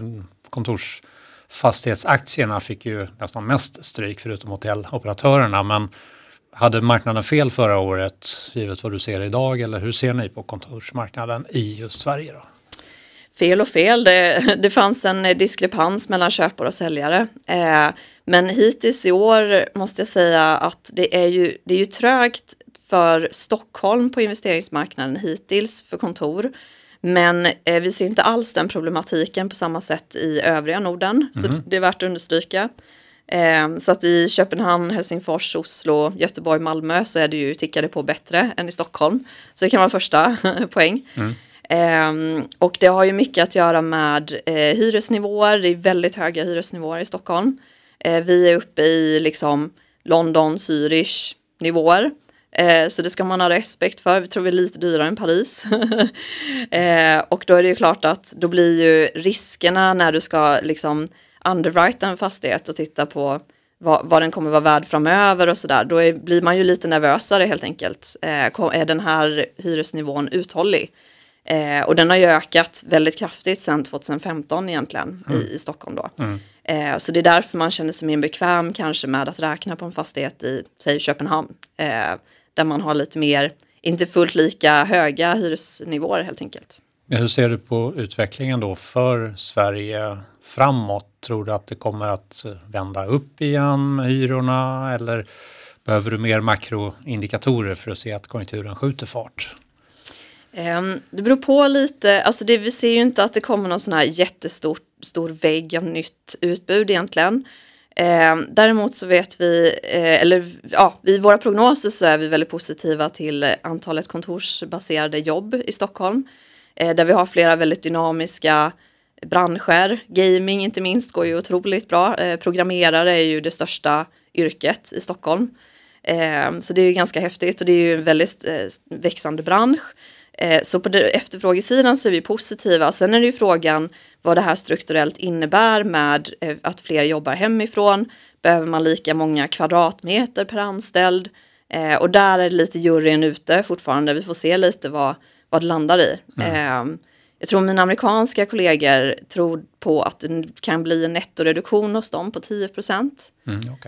kontorsfastighetsaktierna fick ju nästan mest stryk förutom hotelloperatörerna, men hade marknaden fel förra året givet vad du ser idag, eller hur ser ni på kontorsmarknaden i just Sverige då? Fel och fel, det, det fanns en diskrepans mellan köpare och säljare. Eh, men hittills i år måste jag säga att det är ju, det är ju trögt för Stockholm på investeringsmarknaden hittills för kontor. Men eh, vi ser inte alls den problematiken på samma sätt i övriga Norden. Mm. Så det är värt att understryka. Eh, så att i Köpenhamn, Helsingfors, Oslo, Göteborg, Malmö så är det ju tickade på bättre än i Stockholm. Så det kan vara första poäng. Mm. Um, och det har ju mycket att göra med eh, hyresnivåer. Det är väldigt höga hyresnivåer i Stockholm. Eh, vi är uppe i liksom London, Zürich nivåer. Eh, så det ska man ha respekt för. Vi tror vi är lite dyrare än Paris. eh, och då är det ju klart att då blir ju riskerna när du ska liksom underwrite en fastighet och titta på vad, vad den kommer vara värd framöver och sådär. Då är, blir man ju lite nervösare helt enkelt. Eh, är den här hyresnivån uthållig? Eh, och den har ju ökat väldigt kraftigt sedan tjugohundrafemton egentligen mm. i, i Stockholm då. Mm. Eh, så det är därför man känner sig mer bekväm kanske med att räkna på en fastighet i, säg Köpenhamn. Eh, där man har lite mer, inte fullt lika höga hyresnivåer helt enkelt. Men hur ser du på utvecklingen då för Sverige framåt? Tror du att det kommer att vända upp igen med hyrorna, eller behöver du mer makroindikatorer för att se att konjunkturen skjuter fart? Det beror på lite, alltså det, vi ser ju inte att det kommer någon sån här jättestor stor vägg av nytt utbud egentligen. Eh, däremot så vet vi, eh, eller ja, i våra prognoser så är vi väldigt positiva till antalet kontorsbaserade jobb i Stockholm. Eh, där vi har flera väldigt dynamiska branscher. Gaming inte minst går ju otroligt bra. Eh, programmerare är ju det största yrket i Stockholm. Eh, så det är ju ganska häftigt och det är ju en väldigt eh, växande bransch. Så på efterfrågesidan så är vi positiva. Sen är det ju frågan vad det här strukturellt innebär med att fler jobbar hemifrån. Behöver man lika många kvadratmeter per anställd? Och där är det lite juryn ute fortfarande. Vi får se lite vad, vad det landar i. Mm. Jag tror mina amerikanska kollegor tror på att det kan bli en nettoreduktion hos dem på tio procent. Mm, okay.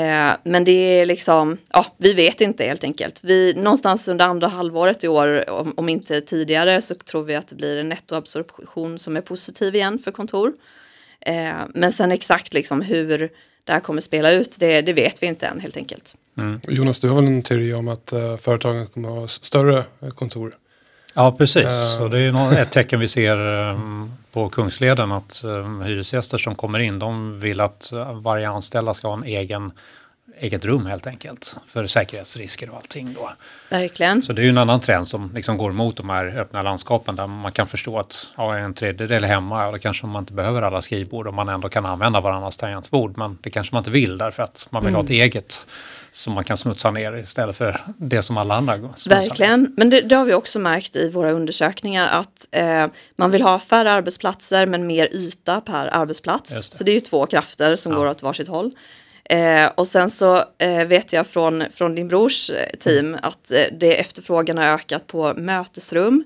Men det är liksom, ja, vi vet inte helt enkelt. Vi, någonstans under andra halvåret i år, om, om inte tidigare, så tror vi att det blir en nettoabsorption som är positiv igen för kontor. Eh, men sen exakt liksom hur det här kommer spela ut, det, det vet vi inte än helt enkelt. Mm. Jonas, du har väl en teori om att uh, företagen kommer att ha större kontor? Ja, precis. Uh. Och det är nog ett tecken vi ser um, på Kungsleden att um, hyresgäster som kommer in, de vill att uh, varje anställda ska ha en egen, eget rum helt enkelt för säkerhetsrisker och allting då. Verkligen. Så det är ju en annan trend som liksom går mot de här öppna landskapen där man kan förstå att ja, en tredjedel hemma, och då kanske man inte behöver alla skrivbord och man ändå kan använda varandras tangentbord, men det kanske man inte vill därför att man vill mm. ha ett eget som man kan smutsa ner istället för det som alla andra smutsar. Verkligen, men det, det har vi också märkt i våra undersökningar att eh, man vill ha färre arbetsplatser men mer yta per arbetsplats. Det. Så det är ju två krafter som ja. går åt varsitt håll. Eh, och sen så eh, vet jag från, från din brors team mm. att eh, det efterfrågan har ökat på mötesrum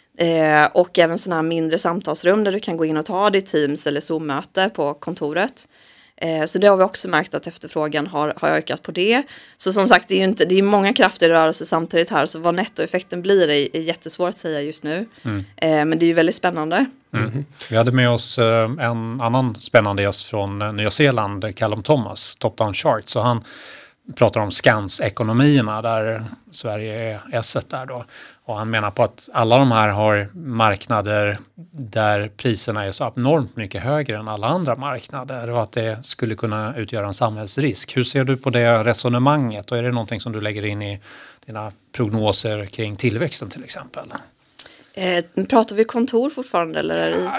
eh, och även sådana här mindre samtalsrum där du kan gå in och ta ditt Teams eller Zoom-möte på kontoret. Eh, så det har vi också märkt att efterfrågan har, har ökat på det. Så som sagt, det är ju inte, det är många krafter i rörelse samtidigt här, så vad nettoeffekten blir är, är jättesvårt att säga just nu. Mm. Eh, men det är ju väldigt spännande. Mm. Vi hade med oss en annan spännande gäst från Nya Zeeland, Callum Thomas, Top Down Charts. Så han pratar om Skans-ekonomierna där Sverige är esset där då. Och han menar på att alla de här har marknader där priserna är så abnormt mycket högre än alla andra marknader och att det skulle kunna utgöra en samhällsrisk. Hur ser du på det resonemanget och är det någonting som du lägger in i dina prognoser kring tillväxten till exempel? Eh, pratar vi kontor fortfarande eller är det...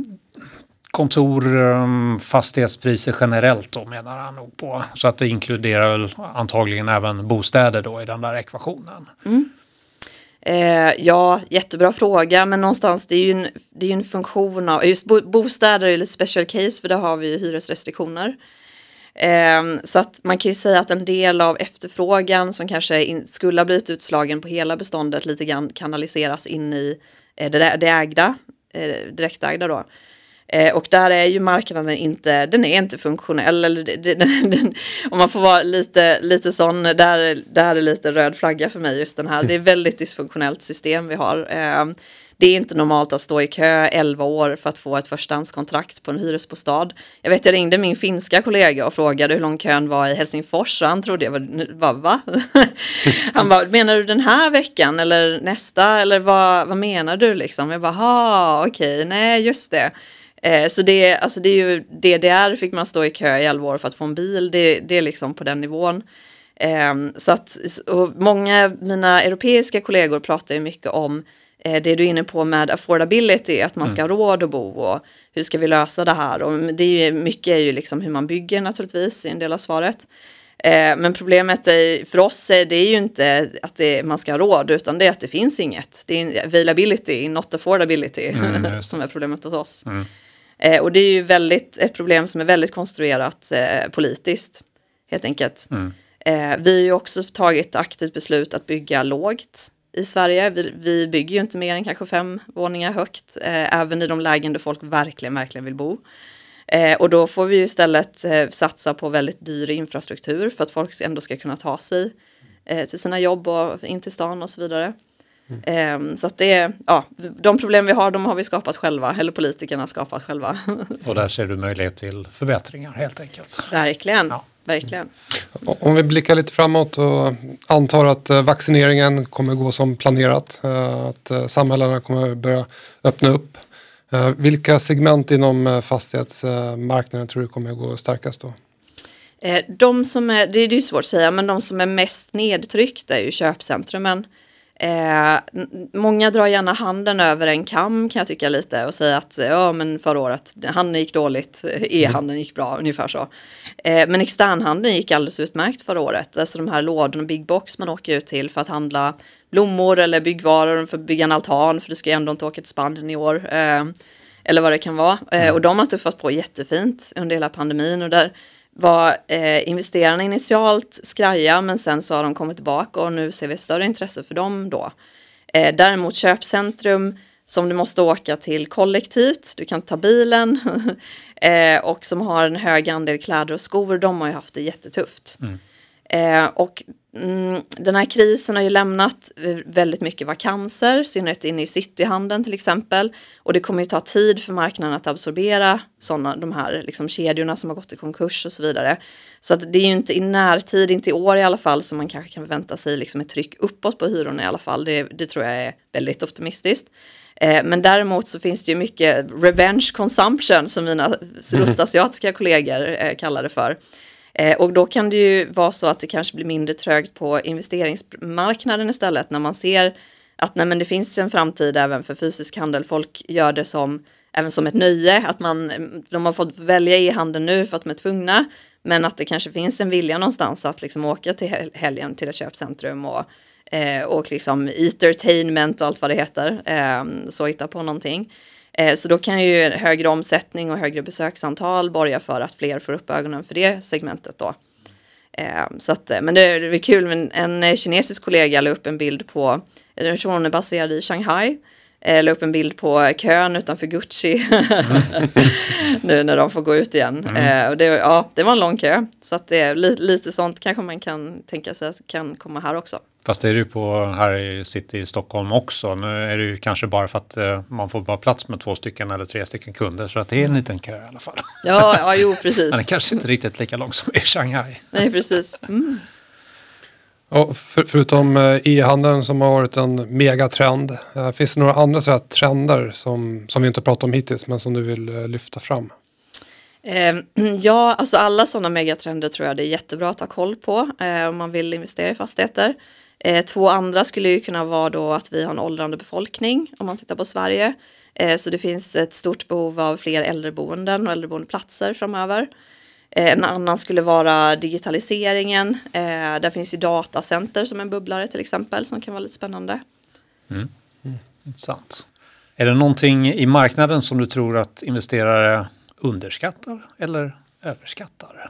Kontor, fastighetspriser generellt då menar han nog på. Så att det inkluderar väl antagligen även bostäder då i den där ekvationen. Mm. Eh, ja, jättebra fråga, men någonstans det är ju en, det är ju en funktion av, just bo, bostäder är lite special case för där har vi ju hyresrestriktioner. Eh, så att man kan ju säga att en del av efterfrågan som kanske in, skulle ha blivit utslagen på hela beståndet lite grann kanaliseras in i eh, det, det ägda, eh, direktägda då. Eh, och där är ju marknaden inte, den är inte funktionell, eller den, den, den, om man får vara lite, lite sån, där, där är lite röd flagga för mig just den här, det är väldigt dysfunktionellt system vi har. Eh, det är inte normalt att stå i kö elva år för att få ett förstahandskontrakt på en hyresbostad. Jag vet, jag ringde min finska kollega och frågade hur lång kön var i Helsingfors och han trodde jag var, var va? Han bara, menar du den här veckan eller nästa, eller vad, vad menar du liksom? Jag bara, ha, okej, nej just det. Eh, så det, alltså det är ju D D R fick man stå i kö i elva år för att få en bil, det, det är liksom på den nivån. Eh, så att och många av mina europeiska kollegor pratar ju mycket om eh, det du är inne på med affordability, att man ska ha råd att bo och hur ska vi lösa det här, och det är ju, mycket är ju liksom hur man bygger naturligtvis i en del av svaret. Eh, men problemet är, för oss är det är ju inte att det, man ska ha råd, utan det är att det finns inget. Det är availability, not affordability mm, som är problemet hos oss. Mm. Eh, och det är ju väldigt, ett problem som är väldigt konstruerat eh, politiskt, helt enkelt. Mm. Eh, vi har ju också tagit aktivt beslut att bygga lågt i Sverige. Vi, vi bygger ju inte mer än kanske fem våningar högt, eh, även i de lägen där folk verkligen, verkligen vill bo. Eh, och då får vi ju istället eh, satsa på väldigt dyr infrastruktur för att folk ändå ska kunna ta sig eh, till sina jobb och in till stan och så vidare. Mm. Eh, så att det är, ja, de problem vi har, de har vi skapat själva, eller politikerna har skapat själva. Och där ser du möjlighet till förbättringar helt enkelt. Verkligen, ja. verkligen. Om vi blickar lite framåt och antar att vaccineringen kommer gå som planerat, att samhällena kommer börja öppna upp. Vilka segment inom fastighetsmarknaden tror du kommer gå starkast då? De som är, det är ju svårt att säga, men de som är mest nedtryckta är ju köpcentrumen. Eh, många drar gärna handen över en kam, kan jag tycka lite, och säga att ja, men förra året handeln gick dåligt, e-handeln gick bra, ungefär så. Eh, men externhandeln gick alldeles utmärkt förra året. Alltså de här lådorna, big box man åker ut till för att handla blommor eller byggvaror, för att bygga en altan, för du ska ju ändå inte åka till Spanien i år. Eh, eller vad det kan vara. Eh, och de har tuffat på jättefint under hela pandemin, och där var eh, investerarna initialt skraja, men sen så har de kommit tillbaka och nu ser vi större intresse för dem då. Eh, däremot köpcentrum som du måste åka till kollektivt, du kan ta bilen eh, och som har en hög andel kläder och skor, de har ju haft det jättetufft. Mm. Eh, och mm, den här krisen har ju lämnat väldigt mycket vakanser, i synnerhet inne i cityhandeln till exempel, och det kommer ju ta tid för marknaden att absorbera sådana, de här liksom kedjorna som har gått i konkurs och så vidare. Så att det är ju inte i närtid, inte i år i alla fall, som man kanske kan förvänta sig liksom ett tryck uppåt på hyrorna i alla fall. Det, det tror jag är väldigt optimistiskt. Eh, men däremot så finns det ju mycket revenge consumption som mina sydostasiatiska kollegor eh, kallar det för. Eh, och då kan det ju vara så att det kanske blir mindre trögt på investeringsmarknaden istället, när man ser att nej, men det finns en framtid även för fysisk handel. Folk gör det som, även som ett nöje, att man, de har fått välja e-handel nu för att de är tvungna, men att det kanske finns en vilja någonstans att liksom åka till helgen till ett köpcentrum och, eh, och liksom entertainment och allt vad det heter, eh, så hitta på någonting. Så då kan ju högre omsättning och högre besöksantal borga för att fler får upp ögonen för det segmentet då. Så att, men det är kul, men en kinesisk kollega la upp en bild på, hon är baserad i Shanghai, la upp en bild på kön utanför Gucci nu när de får gå ut igen. Mm. Och det, ja, det var en lång kö, så att det är lite, lite sånt kanske man kan tänka sig att kan komma här också. Fast det är ju på här i City i Stockholm också. Nu är det ju kanske bara för att uh, man får bara plats med två stycken eller tre stycken kunder, så att det är en liten kö i alla fall. Ja, ja jo, precis. Men det kanske inte riktigt lika långt som i Shanghai. Nej, precis. Mm. Och för, förutom e-handeln som har varit en megatrend, uh, finns det några andra så här trender som, som vi inte pratat om hittills, men som du vill uh, lyfta fram? Ja, alltså alla sådana megatrender tror jag det är jättebra att ha koll på eh, om man vill investera i fastigheter. Eh, två andra skulle ju kunna vara då att vi har en åldrande befolkning om man tittar på Sverige. Eh, så det finns ett stort behov av fler äldreboenden och äldreboendeplatser framöver. Eh, en annan skulle vara digitaliseringen. Eh, där finns ju datacenter som en bubblare till exempel som kan vara lite spännande. Mm. Mm. Intressant. Är det någonting i marknaden som du tror att investerare underskattar eller överskattar?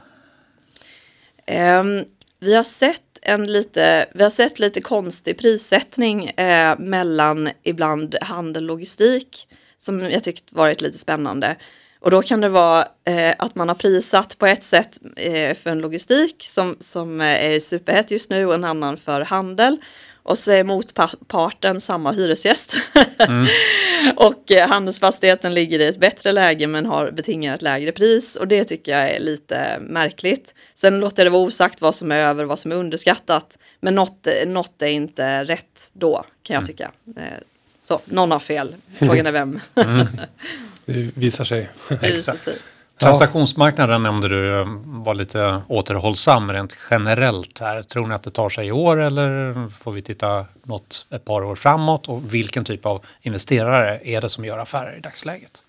Eh, vi har sett en lite, vi har sett lite konstig prissättning eh, mellan ibland handel och logistik som jag tyckt varit lite spännande. Och då kan det vara eh, att man har prissatt på ett sätt eh, för en logistik som, som är superhett just nu och en annan för handel. Och så är motparten samma hyresgäst. Mm. och eh, handelsfastigheten ligger i ett bättre läge men har betingat ett lägre pris. Och det tycker jag är lite märkligt. Sen låter det vara osagt vad som är över och vad som är underskattat. Men något, något är inte rätt då kan jag tycka. Eh, så, någon har fel. Frågan är vem. mm. Det visar sig. Exakt. Transaktionsmarknaden nämnde du var lite återhållsam rent generellt här. Tror ni att det tar sig i år eller får vi titta något ett par år framåt? Och vilken typ av investerare är det som gör affärer i dagsläget?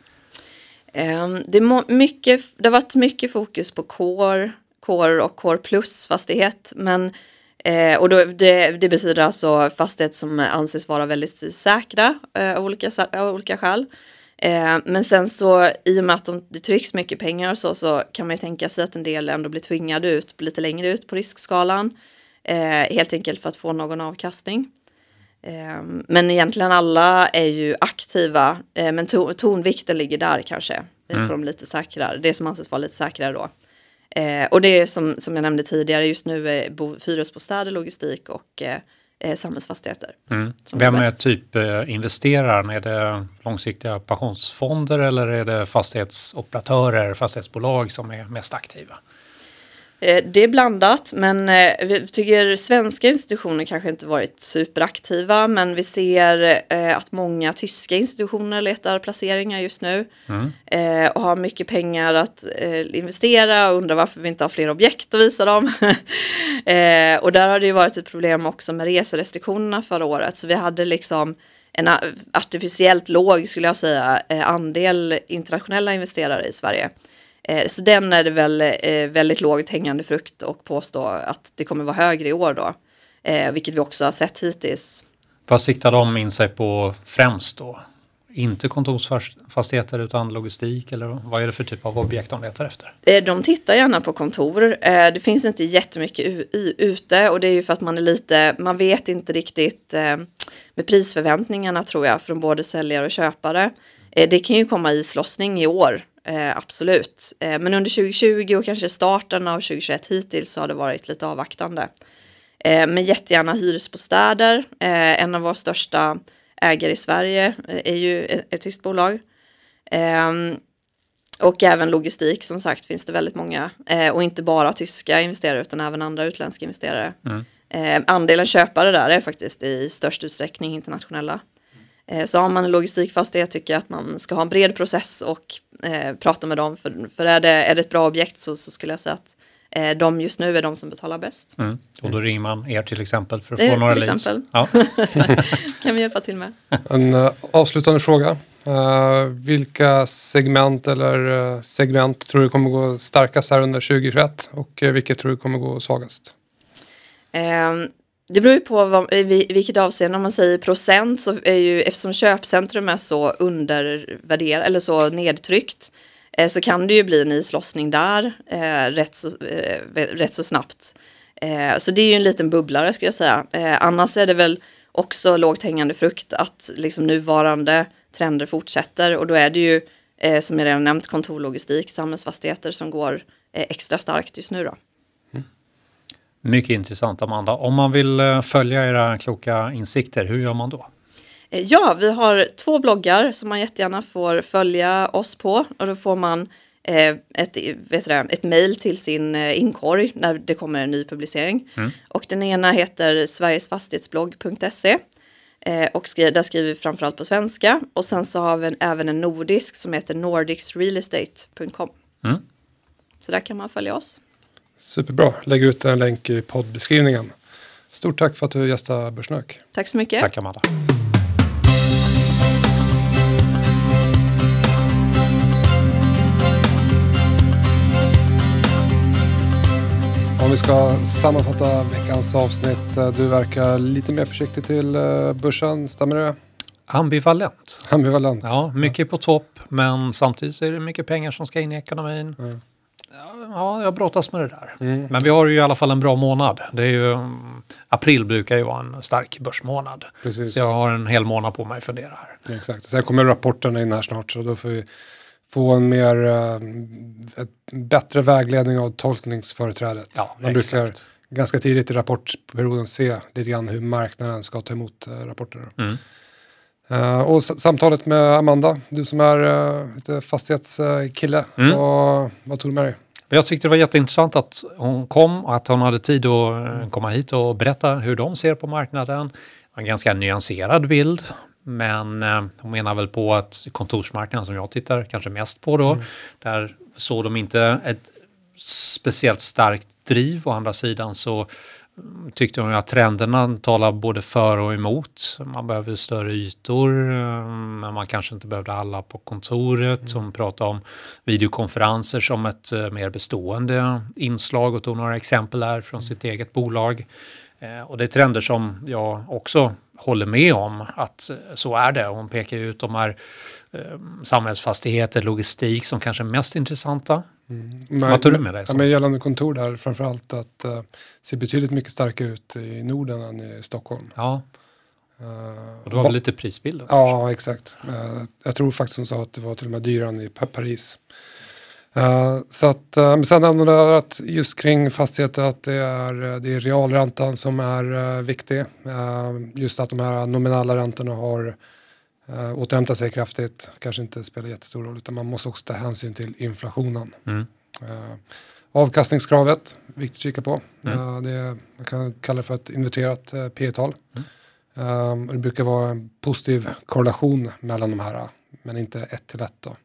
Um, det, må, mycket, det har varit mycket fokus på core, core och core plus fastighet. Men, eh, och då, det, det betyder alltså fastighet som anses vara väldigt säkra eh, av, olika, av olika skäl. Eh, men sen så i och med att de, det trycks mycket pengar och så, så kan man ju tänka sig att en del ändå blir tvingade ut lite längre ut på riskskalan. Eh, helt enkelt för att få någon avkastning. Eh, men egentligen alla är ju aktiva, eh, men to, tonvikten ligger där kanske. Mm. På de lite säkrare, det som anses vara lite säkrare då. Eh, och det är som, som jag nämnde tidigare, just nu är bo, hyresbostäder, logistik och eh, Eh, samhällsfastigheter. Mm. Vem är typ eh, investeraren? Är det långsiktiga pensionsfonder eller är det fastighetsoperatörer, fastighetsbolag som är mest aktiva? Eh, det är blandat, men eh, vi tycker svenska institutioner kanske inte varit superaktiva, men vi ser eh, att många tyska institutioner letar placeringar just nu mm. eh, och har mycket pengar att eh, investera och undrar varför vi inte har fler objekt att visa dem. eh, och där har det ju varit ett problem också med reserestriktionerna förra året, så vi hade liksom en artificiellt låg, skulle jag säga, eh, andel internationella investerare i Sverige. Så den är det väl eh, väldigt lågt hängande frukt och påstå att det kommer vara högre i år då. Eh, vilket vi också har sett hittills. Vad siktar de in sig på främst då? Inte kontorsfastigheter utan logistik eller vad är det för typ av objekt de letar efter? Eh, de tittar gärna på kontor. Eh, det finns inte jättemycket u- u- ute och det är ju för att man är lite, man vet inte riktigt eh, med prisförväntningarna tror jag från både säljare och köpare. Eh, det kan ju komma islossning i år. Eh, absolut. Eh, men under tjugo tjugo och kanske starten av tjugo tjugoett hittills så har det varit lite avvaktande. Eh, men jättegärna hyresbostäder. Eh, en av våra största ägare i Sverige eh, är ju ett, ett tyskt bolag. Eh, och även logistik som sagt finns det väldigt många. Eh, och inte bara tyska investerare utan även andra utländska investerare. Mm. Eh, andelen köpare där är faktiskt i störst utsträckning internationella. Så har man en logistikfastighet tycker jag att man ska ha en bred process och eh, prata med dem. För, för är, det, är det ett bra objekt så, så skulle jag säga att eh, de just nu är de som betalar bäst. Mm. Och då ringer man er till exempel för att det få några till leads. Exempel. Ja. Kan vi hjälpa till med. En uh, avslutande fråga. Uh, vilka segment eller uh, segment tror du kommer gå starkast här under tjugo tjugoett och uh, vilket tror du kommer gå svagast? Um, Det beror ju på vad, i vilket avseende. Om man säger procent så är ju, eftersom köpcentrum är så undervärderat eller så nedtryckt eh, så kan det ju bli en islossning där eh, rätt, så, eh, rätt så snabbt. Eh, så det är ju en liten bubblare skulle jag säga. Eh, annars är det väl också lågt hängande frukt att liksom nuvarande trender fortsätter och då är det ju eh, som jag redan nämnt kontorlogistik, samhällsfastigheter som går eh, extra starkt just nu då. Mycket intressant Amanda. Om man vill följa era kloka insikter, hur gör man då? Ja, vi har två bloggar som man jättegärna får följa oss på. Och då får man eh, ett, vet du, ett mejl till sin eh, inkorg när det kommer en ny publicering. Mm. Och den ena heter sverigesfastighetsblogg punkt se. Eh, och skri- där skriver vi framförallt på svenska. Och sen så har vi även en nordisk som heter nordicsrealestate punkt com. Mm. Så där kan man följa oss. Superbra. Lägg ut en länk i poddbeskrivningen. Stort tack för att du gästade Börssnack. Tack så mycket. Tack Amanda. Om vi ska sammanfatta veckans avsnitt. Du verkar lite mer försiktig till börsen, stämmer det? Ambivalent. Ambivalent. Ja, mycket på topp, men samtidigt så är det mycket pengar som ska in i ekonomin. Mm. Ja, jag brottas med det där. Mm. Men vi har ju i alla fall en bra månad. Det är ju, april brukar ju vara en stark börsmånad. Precis. Så jag har en hel månad på mig att fundera här. Exakt. Sen kommer rapporterna in här snart, så då får vi få en mer ett bättre vägledning av tolkningsföreträdet. Ja, Man brukar exakt. ganska tidigt i rapportperioden se lite grann hur marknaden ska ta emot rapporter. Mm. Uh, och s- samtalet med Amanda, du som är uh, lite fastighetskille, Mm. vad, vad tog du med dig? Jag tyckte det var jätteintressant att hon kom och att hon hade tid att eh, komma hit och berätta hur de ser på marknaden. En ganska nyanserad bild, men eh, hon menar väl på att kontorsmarknaden som jag tittar kanske mest på då, mm. där såg de inte ett speciellt starkt driv. Å andra sidan så tyckte hon att trenderna talar både för och emot. Man behöver större ytor, men man kanske inte behövde alla på kontoret. Mm. Hon pratade om videokonferenser som ett mer bestående inslag och tog några exempel här från mm. sitt eget bolag. Och det är trender som jag också håller med om att så är det. Hon pekar ut de här eh, samhällsfastigheter, logistik som kanske är mest intressanta. Mm. Men, vad tror du med dig? Ja, men gällande kontor där framförallt att uh, se betydligt mycket starkare ut i Norden än i Stockholm. Ja, uh, och det var väl lite prisbilden? Ja, kanske. Exakt. Uh, jag tror faktiskt hon sa att det var till och med dyrare än i Paris. Uh, så att, uh, men sen nämnde jag att just kring fastigheter att det är, det är realräntan som är uh, viktig. Uh, just att de här nominella räntorna har uh, återhämtat sig kraftigt. Kanske inte spelar jättestor roll, utan man måste också ta hänsyn till inflationen. Mm. Uh, avkastningskravet, viktigt att kika på. Mm. Uh, det är, man kan kalla det för ett inverterat uh, P E-tal. Mm. Uh, det brukar vara en positiv korrelation mellan de här, men inte ett till ett då.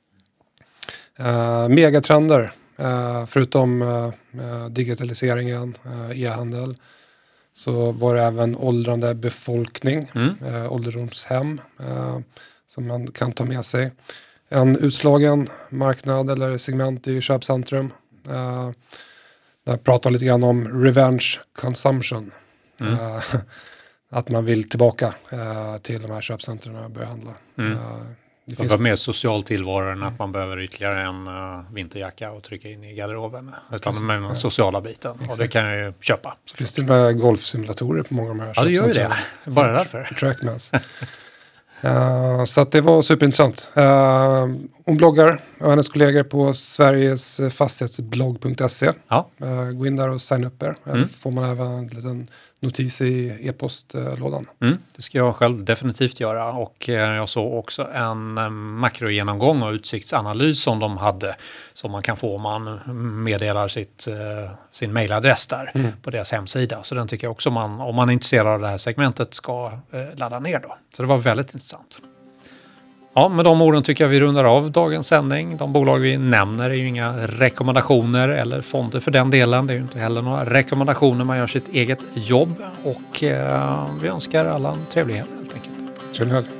Uh, megatrender, uh, förutom uh, digitaliseringen, uh, e-handel, så var det även åldrande befolkning, mm. uh, ålderdomshem uh, som man kan ta med sig. En utslagen marknad eller segment i köpcentrum. Uh, där pratar lite grann om revenge consumption. Mm. Uh, att man vill tillbaka uh, till de här köpcentren och börja handla. Mm. Uh, Det finns... var mer social tillvaro än att man behöver ytterligare en uh, vinterjacka och trycka in i garderoben. Utan med den sociala biten. Exakt. Och det kan jag ju köpa. Det finns till och med golfsimulatorer på många av de här. Ja, det gör ju det. Bara därför. Trackmans. uh, så att det var superintressant. Uh, hon bloggar och hennes kollegor på Sveriges fastighetsblogg punkt se. Ja. Uh, gå in där och signa upp er. Mm. Får man även en liten notis i e-postlådan. Mm, det ska jag själv definitivt göra, och eh, jag såg också en eh, makrogenomgång och utsiktsanalys som de hade, som man kan få om man meddelar sitt, eh, sin mailadress där mm. på deras hemsida. Så den tycker jag också man, om man är intresserad av det här segmentet, ska eh, ladda ner då. Så det var väldigt intressant. Ja, med de orden tycker jag vi rundar av dagens sändning. De bolag vi nämner är ju inga rekommendationer, eller fonder för den delen. Det är ju inte heller några rekommendationer, man gör sitt eget jobb. Och eh, vi önskar alla en trevlig helg helt enkelt. Trevlig helg.